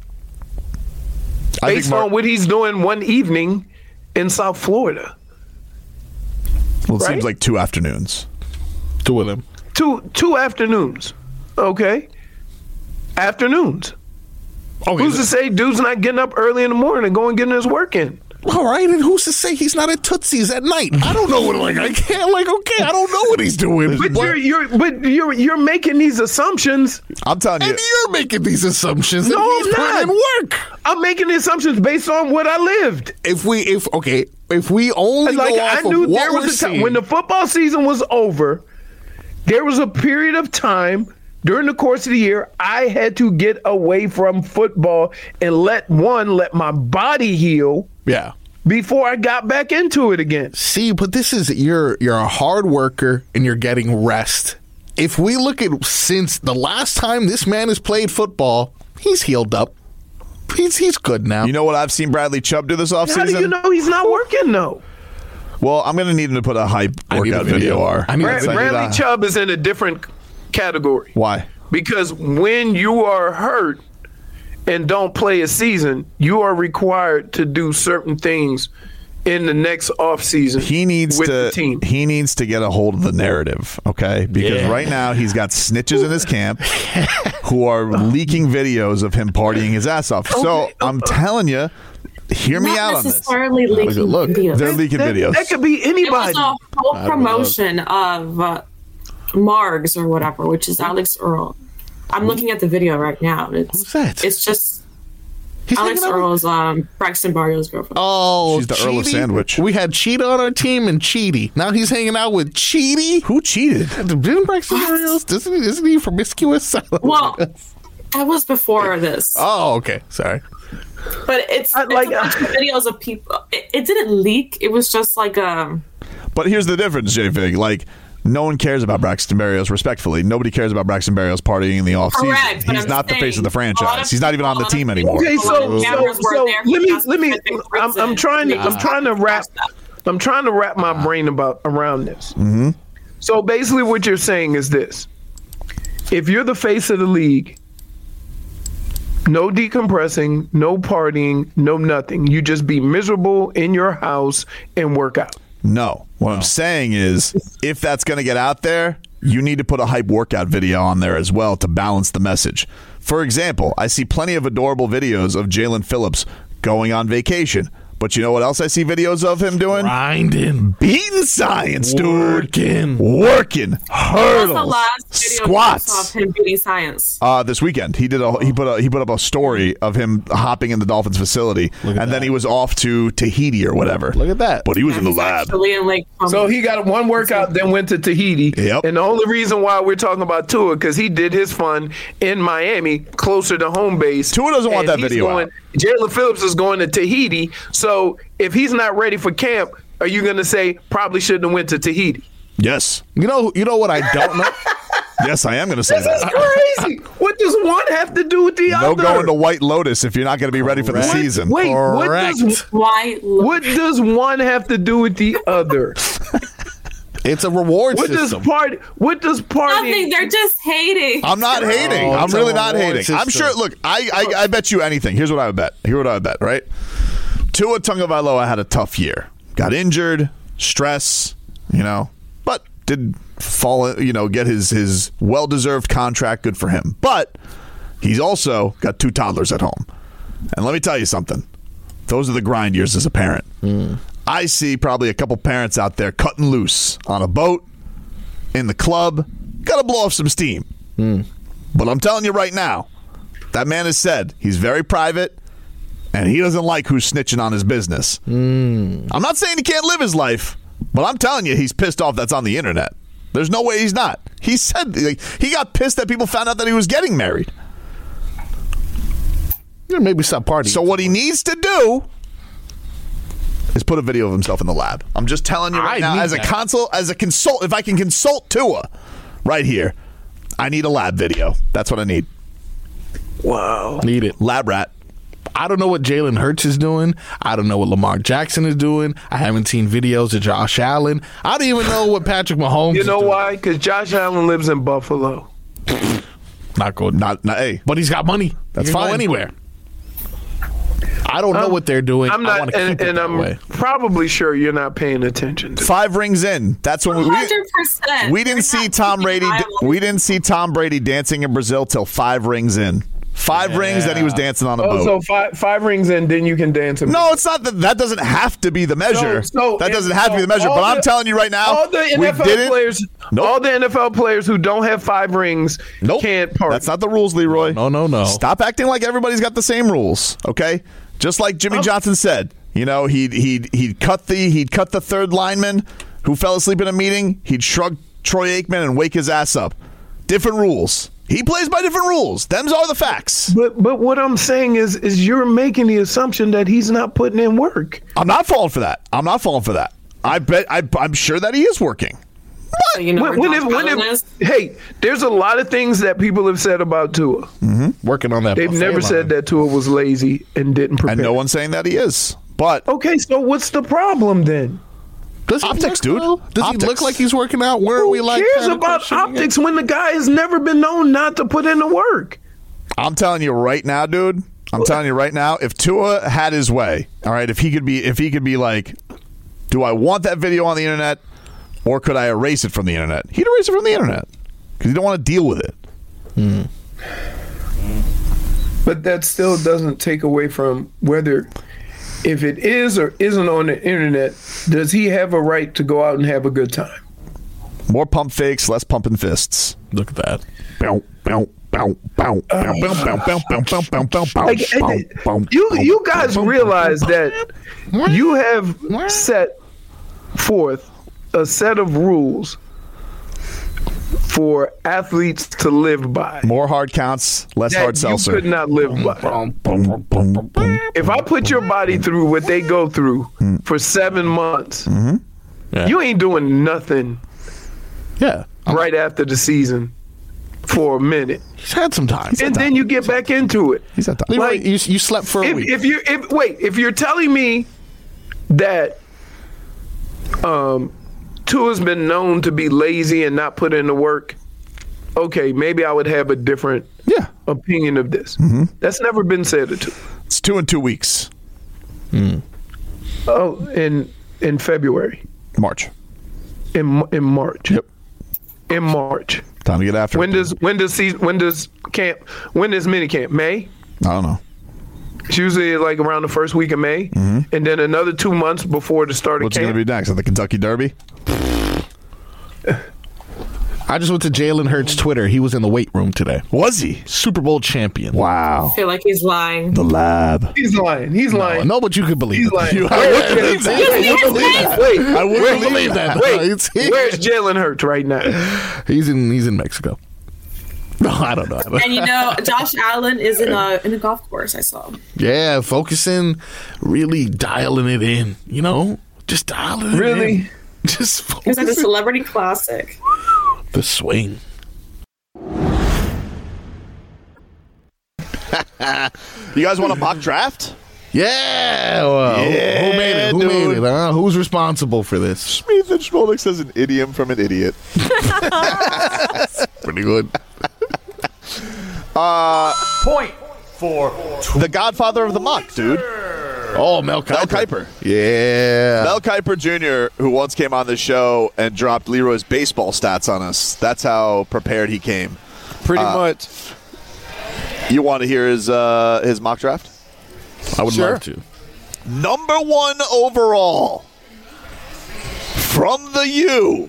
Based on what he's doing one evening in South Florida. Well, it seems like 2 afternoons. 2 of them. Two afternoons, okay? Afternoons. Okay, who's to say dude's not getting up early in the morning and going getting his work in? All right, and who's to say he's not at Tootsie's at night? I don't know what. I don't know what he's doing. But you're making these assumptions. I'm telling you, and you're making these assumptions. No, I'm not. In work. I'm making the assumptions based on what I lived. If we only go off I knew of what there was we're a time seeing. when the football season was over. There was a period of time during the course of the year I had to get away from football and let my body heal. Yeah. Before I got back into it again. See, but this is you're a hard worker and you're getting rest. If we look at since the last time this man has played football, he's healed up. He's good now. You know what I've seen Bradley Chubb do this offseason? How do you know he's not working though? Well, I'm going to need him to put a hype workout video. Bradley Chubb is in a different category. Why? Because when you are hurt and don't play a season, you are required to do certain things in the next offseason. He needs to get a hold of the narrative, okay? Because right now he's got snitches in his camp who are leaking videos of him partying his ass off. So I'm telling you, hear me out on this. Necessarily leaking videos. They're leaking videos. That could be anybody. It was a whole promotion of Margs or whatever, which is Alex Earl. I'm looking at the video right now. Who's that? It's just Alex Earl's Braxton Berrios' girlfriend. Oh, she's the Earl of Sandwich. We had Cheetah on our team and Cheaty. Now he's hanging out with Cheaty. Who cheated? Didn't Braxton Berrios? Isn't he promiscuous? Well, that was before this. Oh, okay. Sorry. But it's like a bunch of videos of people. It didn't leak. It was just like a. But here's the difference, J-Fig. Like, no one cares about Braxton Berrios, respectfully. Nobody cares about Braxton Berrios partying in the offseason. He's not the face of the franchise. He's not even on the team anymore. Okay, so let me. I'm trying to wrap my brain around this. Mm-hmm. So basically, what you're saying is this: if you're the face of the league, no decompressing, no partying, no nothing. You just be miserable in your house and work out. No. What I'm saying is, if that's going to get out there, you need to put a hype workout video on there as well to balance the message. For example, I see plenty of adorable videos of Jalen Phillips going on vacation, But you know what else I see videos of him doing? Grinding. Beating science, dude. Working. What's Hurdles. the last video Squats. of him beating science? This weekend, he put up a story of him hopping in the Dolphins facility, and then he was off to Tahiti or whatever. Look at that. But he was in the lab. So he got one workout, then went to Tahiti. Yep. And the only reason why we're talking about Tua, because he did his fun in Miami, closer to home base. Tua doesn't want that video out. Jalen Phillips is going to Tahiti. So if he's not ready for camp, are you going to say probably shouldn't have went to Tahiti? Yes. You know what I don't know? Yes, I am going to say This that. is crazy. What does one have to do with the other? No going to White Lotus if you're not going to be ready for the season. Wait, what does one have to do with the other? It's a reward system. What does party? Nothing. They're just hating. I'm not hating. I'm really not hating. I'm sure. Look, I bet you anything. Here's what I would bet. Right? Tua Tagovailoa had a tough year. Got injured, stress, but did fall, get his well-deserved contract. Good for him. But he's also got 2 toddlers at home. And let me tell you something. Those are the grind years as a parent. I see probably a couple parents out there cutting loose on a boat, in the club. Got to blow off some steam. But I'm telling you right now, that man has said he's very private, and he doesn't like who's snitching on his business. I'm not saying he can't live his life, but I'm telling you he's pissed off that's on the internet. There's no way he's not. He said he got pissed that people found out that he was getting married. Maybe stop partying. So what he needs to do is put a video of himself in the lab. I'm just telling you right now, as a consult, if I can consult Tua right here, I need a lab video. That's what I need. Wow. Need it. Lab rat. I don't know what Jalen Hurts is doing. I don't know what Lamar Jackson is doing. I haven't seen videos of Josh Allen. I don't even know what Patrick Mahomes is doing. Why? Because Josh Allen lives in Buffalo. Not good. Not hey. But he's got money. That's fine. Go anywhere. I don't know what they're doing. I'm not, I'm probably sure you're not paying attention to 5 rings in. That's when 100%. We didn't see Tom Brady. We didn't see Tom Brady dancing in Brazil till 5 rings in. 5 rings, then he was dancing on a boat. So five rings in, then you can dance. No, it's not that doesn't have to be the measure. That doesn't have to be the measure. But I'm telling you right now, all the NFL players who don't have 5 rings can't party. That's not the rules, Leroy. No. Stop acting like everybody's got the same rules. Okay, just like Jimmy Johnson said. He'd cut the third lineman who fell asleep in a meeting. He'd shrug Troy Aikman and wake his ass up. Different rules. He plays by different rules. Them's are the facts. But what I'm saying is you're making the assumption that he's not putting in work. I'm not falling for that. I'm sure that he is working. So hey, there's a lot of things that people have said about Tua. Working on that. They've never said that Tua was lazy and didn't prepare. And no one's saying that he is. But okay, so what's the problem then? Optics, dude. Does he look like he's working out? Where are we like? Who cares about optics when the guy has never been known not to put in the work? I'm telling you right now, dude. If Tua had his way, all right, if he could be like, do I want that video on the internet, or could I erase it from the internet? He'd erase it from the internet because he don't want to deal with it. But that still doesn't take away from whether. If it is or isn't on the internet, does he have a right to go out and have a good time? More pump fakes, less pumping fists. Look at that. You guys realize that you have set forth a set of rules for athletes to live by. More hard counts, less hard seltzer. You could not live by. If I put your body through what they go through for 7 months, you ain't doing nothing. Yeah. Right after the season for a minute. He's had some time. Then you get back into it. He's had time. Like, you slept for a week. If you're telling me that Tua's been known to be lazy and not put in the work, okay, maybe I would have a different opinion of this. That's never been said to Tua. It's 2 in 2 weeks. Oh, in February. March. In March. Yep. In March. Time to get after when it. When does mini camp? May? I don't know. It's usually like around the first week of May, and then another 2 months before the start of What's camp. going to be next? At the Kentucky Derby? I just went to Jalen Hurts' Twitter. He was in the weight room today. Was he? Super Bowl champion. Wow. I feel like he's lying. The lab. He's lying. No, but you could believe He's it. lying. I would believe that. Wait, I would believe that. Wait, It's- where's Jalen Hurts right now? He's in Mexico. No, I don't know. And Josh Allen is in a golf course. I saw. Yeah, focusing, really dialing it in. Just dialing it in. Really? Just He was at the Celebrity Classic. the swing. You guys want a mock draft? Yeah. Well, who made it? Who made it? Huh? Who's responsible for this? Smith and Schmolnick says an idiom from an idiot. Pretty good. Point for the godfather of the mock, dude. Oh, Mel Kiper. Mel Kiper. Yeah. Mel Kiper Jr., who once came on the show and dropped Leroy's baseball stats on us. That's how prepared he came. Pretty much. You want to hear his mock draft? I would love to. Number 1 overall from the U,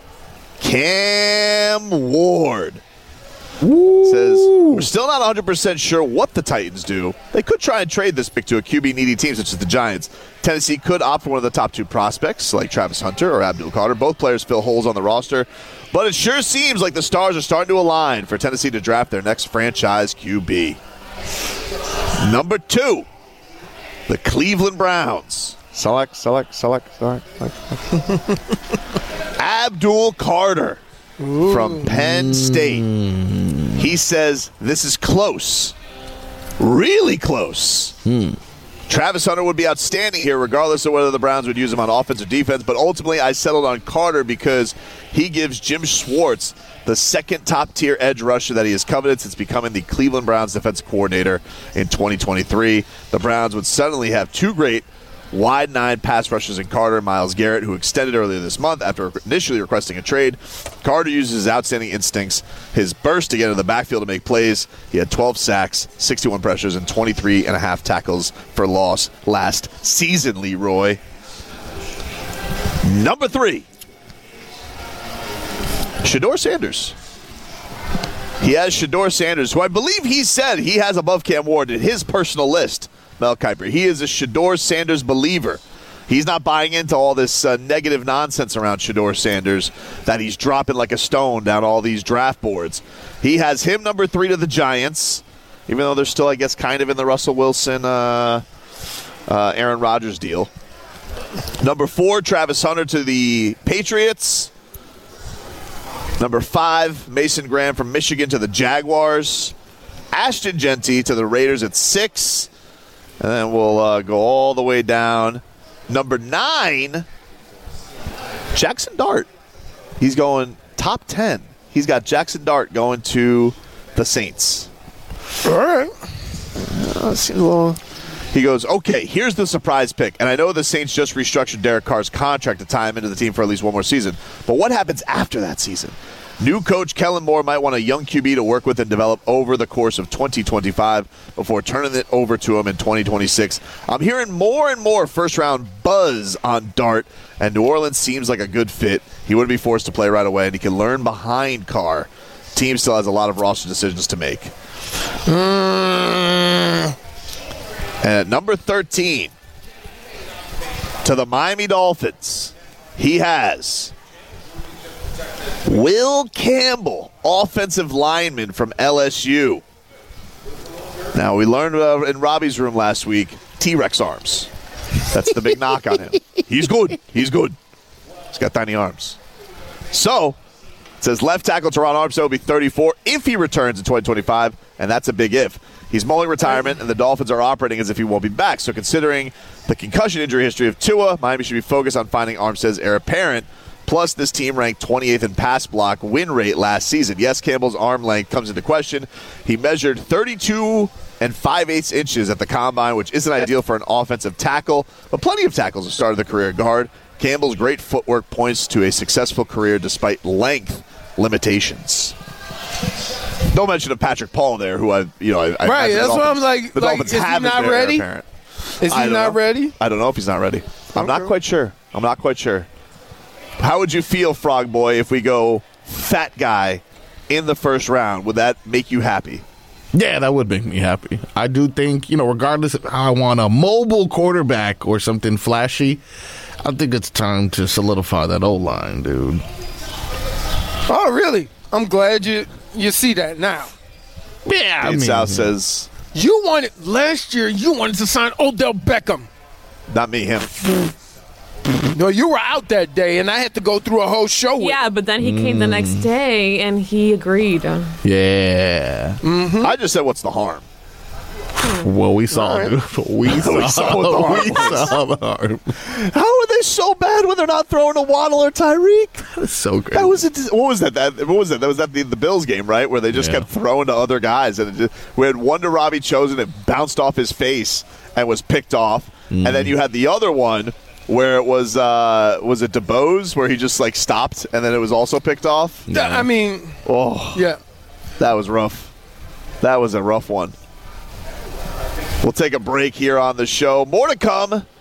Cam Ward. Says, we're still not 100% sure what the Titans do. They could try and trade this pick to a QB-needy team such as the Giants. Tennessee could opt for one of the top 2 prospects like Travis Hunter or Abdul Carter. Both players fill holes on the roster. But it sure seems like the stars are starting to align for Tennessee to draft their next franchise QB. Number 2, the Cleveland Browns. Select. Abdul Carter from Penn State. He says this is close. Really close. Travis Hunter would be outstanding here regardless of whether the Browns would use him on offense or defense, but ultimately I settled on Carter because he gives Jim Schwartz the second top-tier edge rusher that he has coveted since becoming the Cleveland Browns defensive coordinator in 2023. The Browns would suddenly have 2 great wide 9 pass rushers in Carter and Myles Garrett, who extended earlier this month after initially requesting a trade. Carter uses his outstanding instincts, his burst to get into the backfield to make plays. He had 12 sacks, 61 pressures, and 23.5 tackles for loss last season, Leroy. Number 3, Shedeur Sanders. He has Shedeur Sanders, who I believe he said he has above Cam Ward in his personal list. Mel Kiper. He is a Shedeur Sanders believer. He's not buying into all this negative nonsense around Shedeur Sanders that he's dropping like a stone down all these draft boards. He has him number 3 to the Giants, even though they're still, I guess, kind of in the Russell Wilson, Aaron Rodgers deal. Number 4, Travis Hunter to the Patriots. Number 5, Mason Graham from Michigan to the Jaguars. Ashton Genty to the Raiders at 6. And then we'll go all the way down. Number 9, Jackson Dart. He's going top 10. He's got Jackson Dart going to the Saints. All right. Seems a little... He goes, okay, here's the surprise pick. And I know the Saints just restructured Derek Carr's contract to tie him into the team for at least one more season. But what happens after that season? New coach Kellen Moore might want a young QB to work with and develop over the course of 2025 before turning it over to him in 2026. I'm hearing more and more first-round buzz on Dart, and New Orleans seems like a good fit. He wouldn't be forced to play right away, and he can learn behind Carr. Team still has a lot of roster decisions to make. And at number 13, to the Miami Dolphins, he has Will Campbell, offensive lineman from LSU. Now, we learned in Robbie's room last week, T-Rex arms. That's the big knock on him. He's good. He's got tiny arms. So, it says left tackle Teron Armstead will be 34 if he returns in 2025, and that's a big if. He's mulling retirement, and the Dolphins are operating as if he won't be back. So considering the concussion injury history of Tua, Miami should be focused on finding Armstead's heir apparent. Plus, this team ranked 28th in pass block win rate last season. Yes, Campbell's arm length comes into question. He measured 32 5/8 inches at the combine, which isn't ideal for an offensive tackle, but plenty of tackles have started the career guard. Campbell's great footwork points to a successful career despite length limitations. No mention of Patrick Paul there, who I right. That's what I'm like. The Dolphins is he not ready? Is he not ready? I don't know if he's not ready. I'm not quite sure. How would you feel, Frog Boy, if we go fat guy in the first round? Would that make you happy? Yeah, that would make me happy. I do think, regardless of how I want a mobile quarterback or something flashy, I think it's time to solidify that O-line, dude. Oh, really? I'm glad you see that now. Yeah, South says last year you wanted to sign Odell Beckham. Not me, him. No, you were out that day, and I had to go through a whole show with Yeah, but then he came the next day, and he agreed. Yeah. Mm-hmm. I just said, what's the harm? Well, we saw it. We saw the harm. How are they so bad when they're not throwing to Waddle or Tyreek? That's so great. What was that? That was at the Bills game, right? Where they just kept throwing to other guys. And we had one to Robbie Chosen. It bounced off his face and was picked off. And then you had the other one where it was it DeBose where he just stopped and then it was also picked off? Yeah. I mean, yeah. That was rough. That was a rough one. We'll take a break here on the show. More to come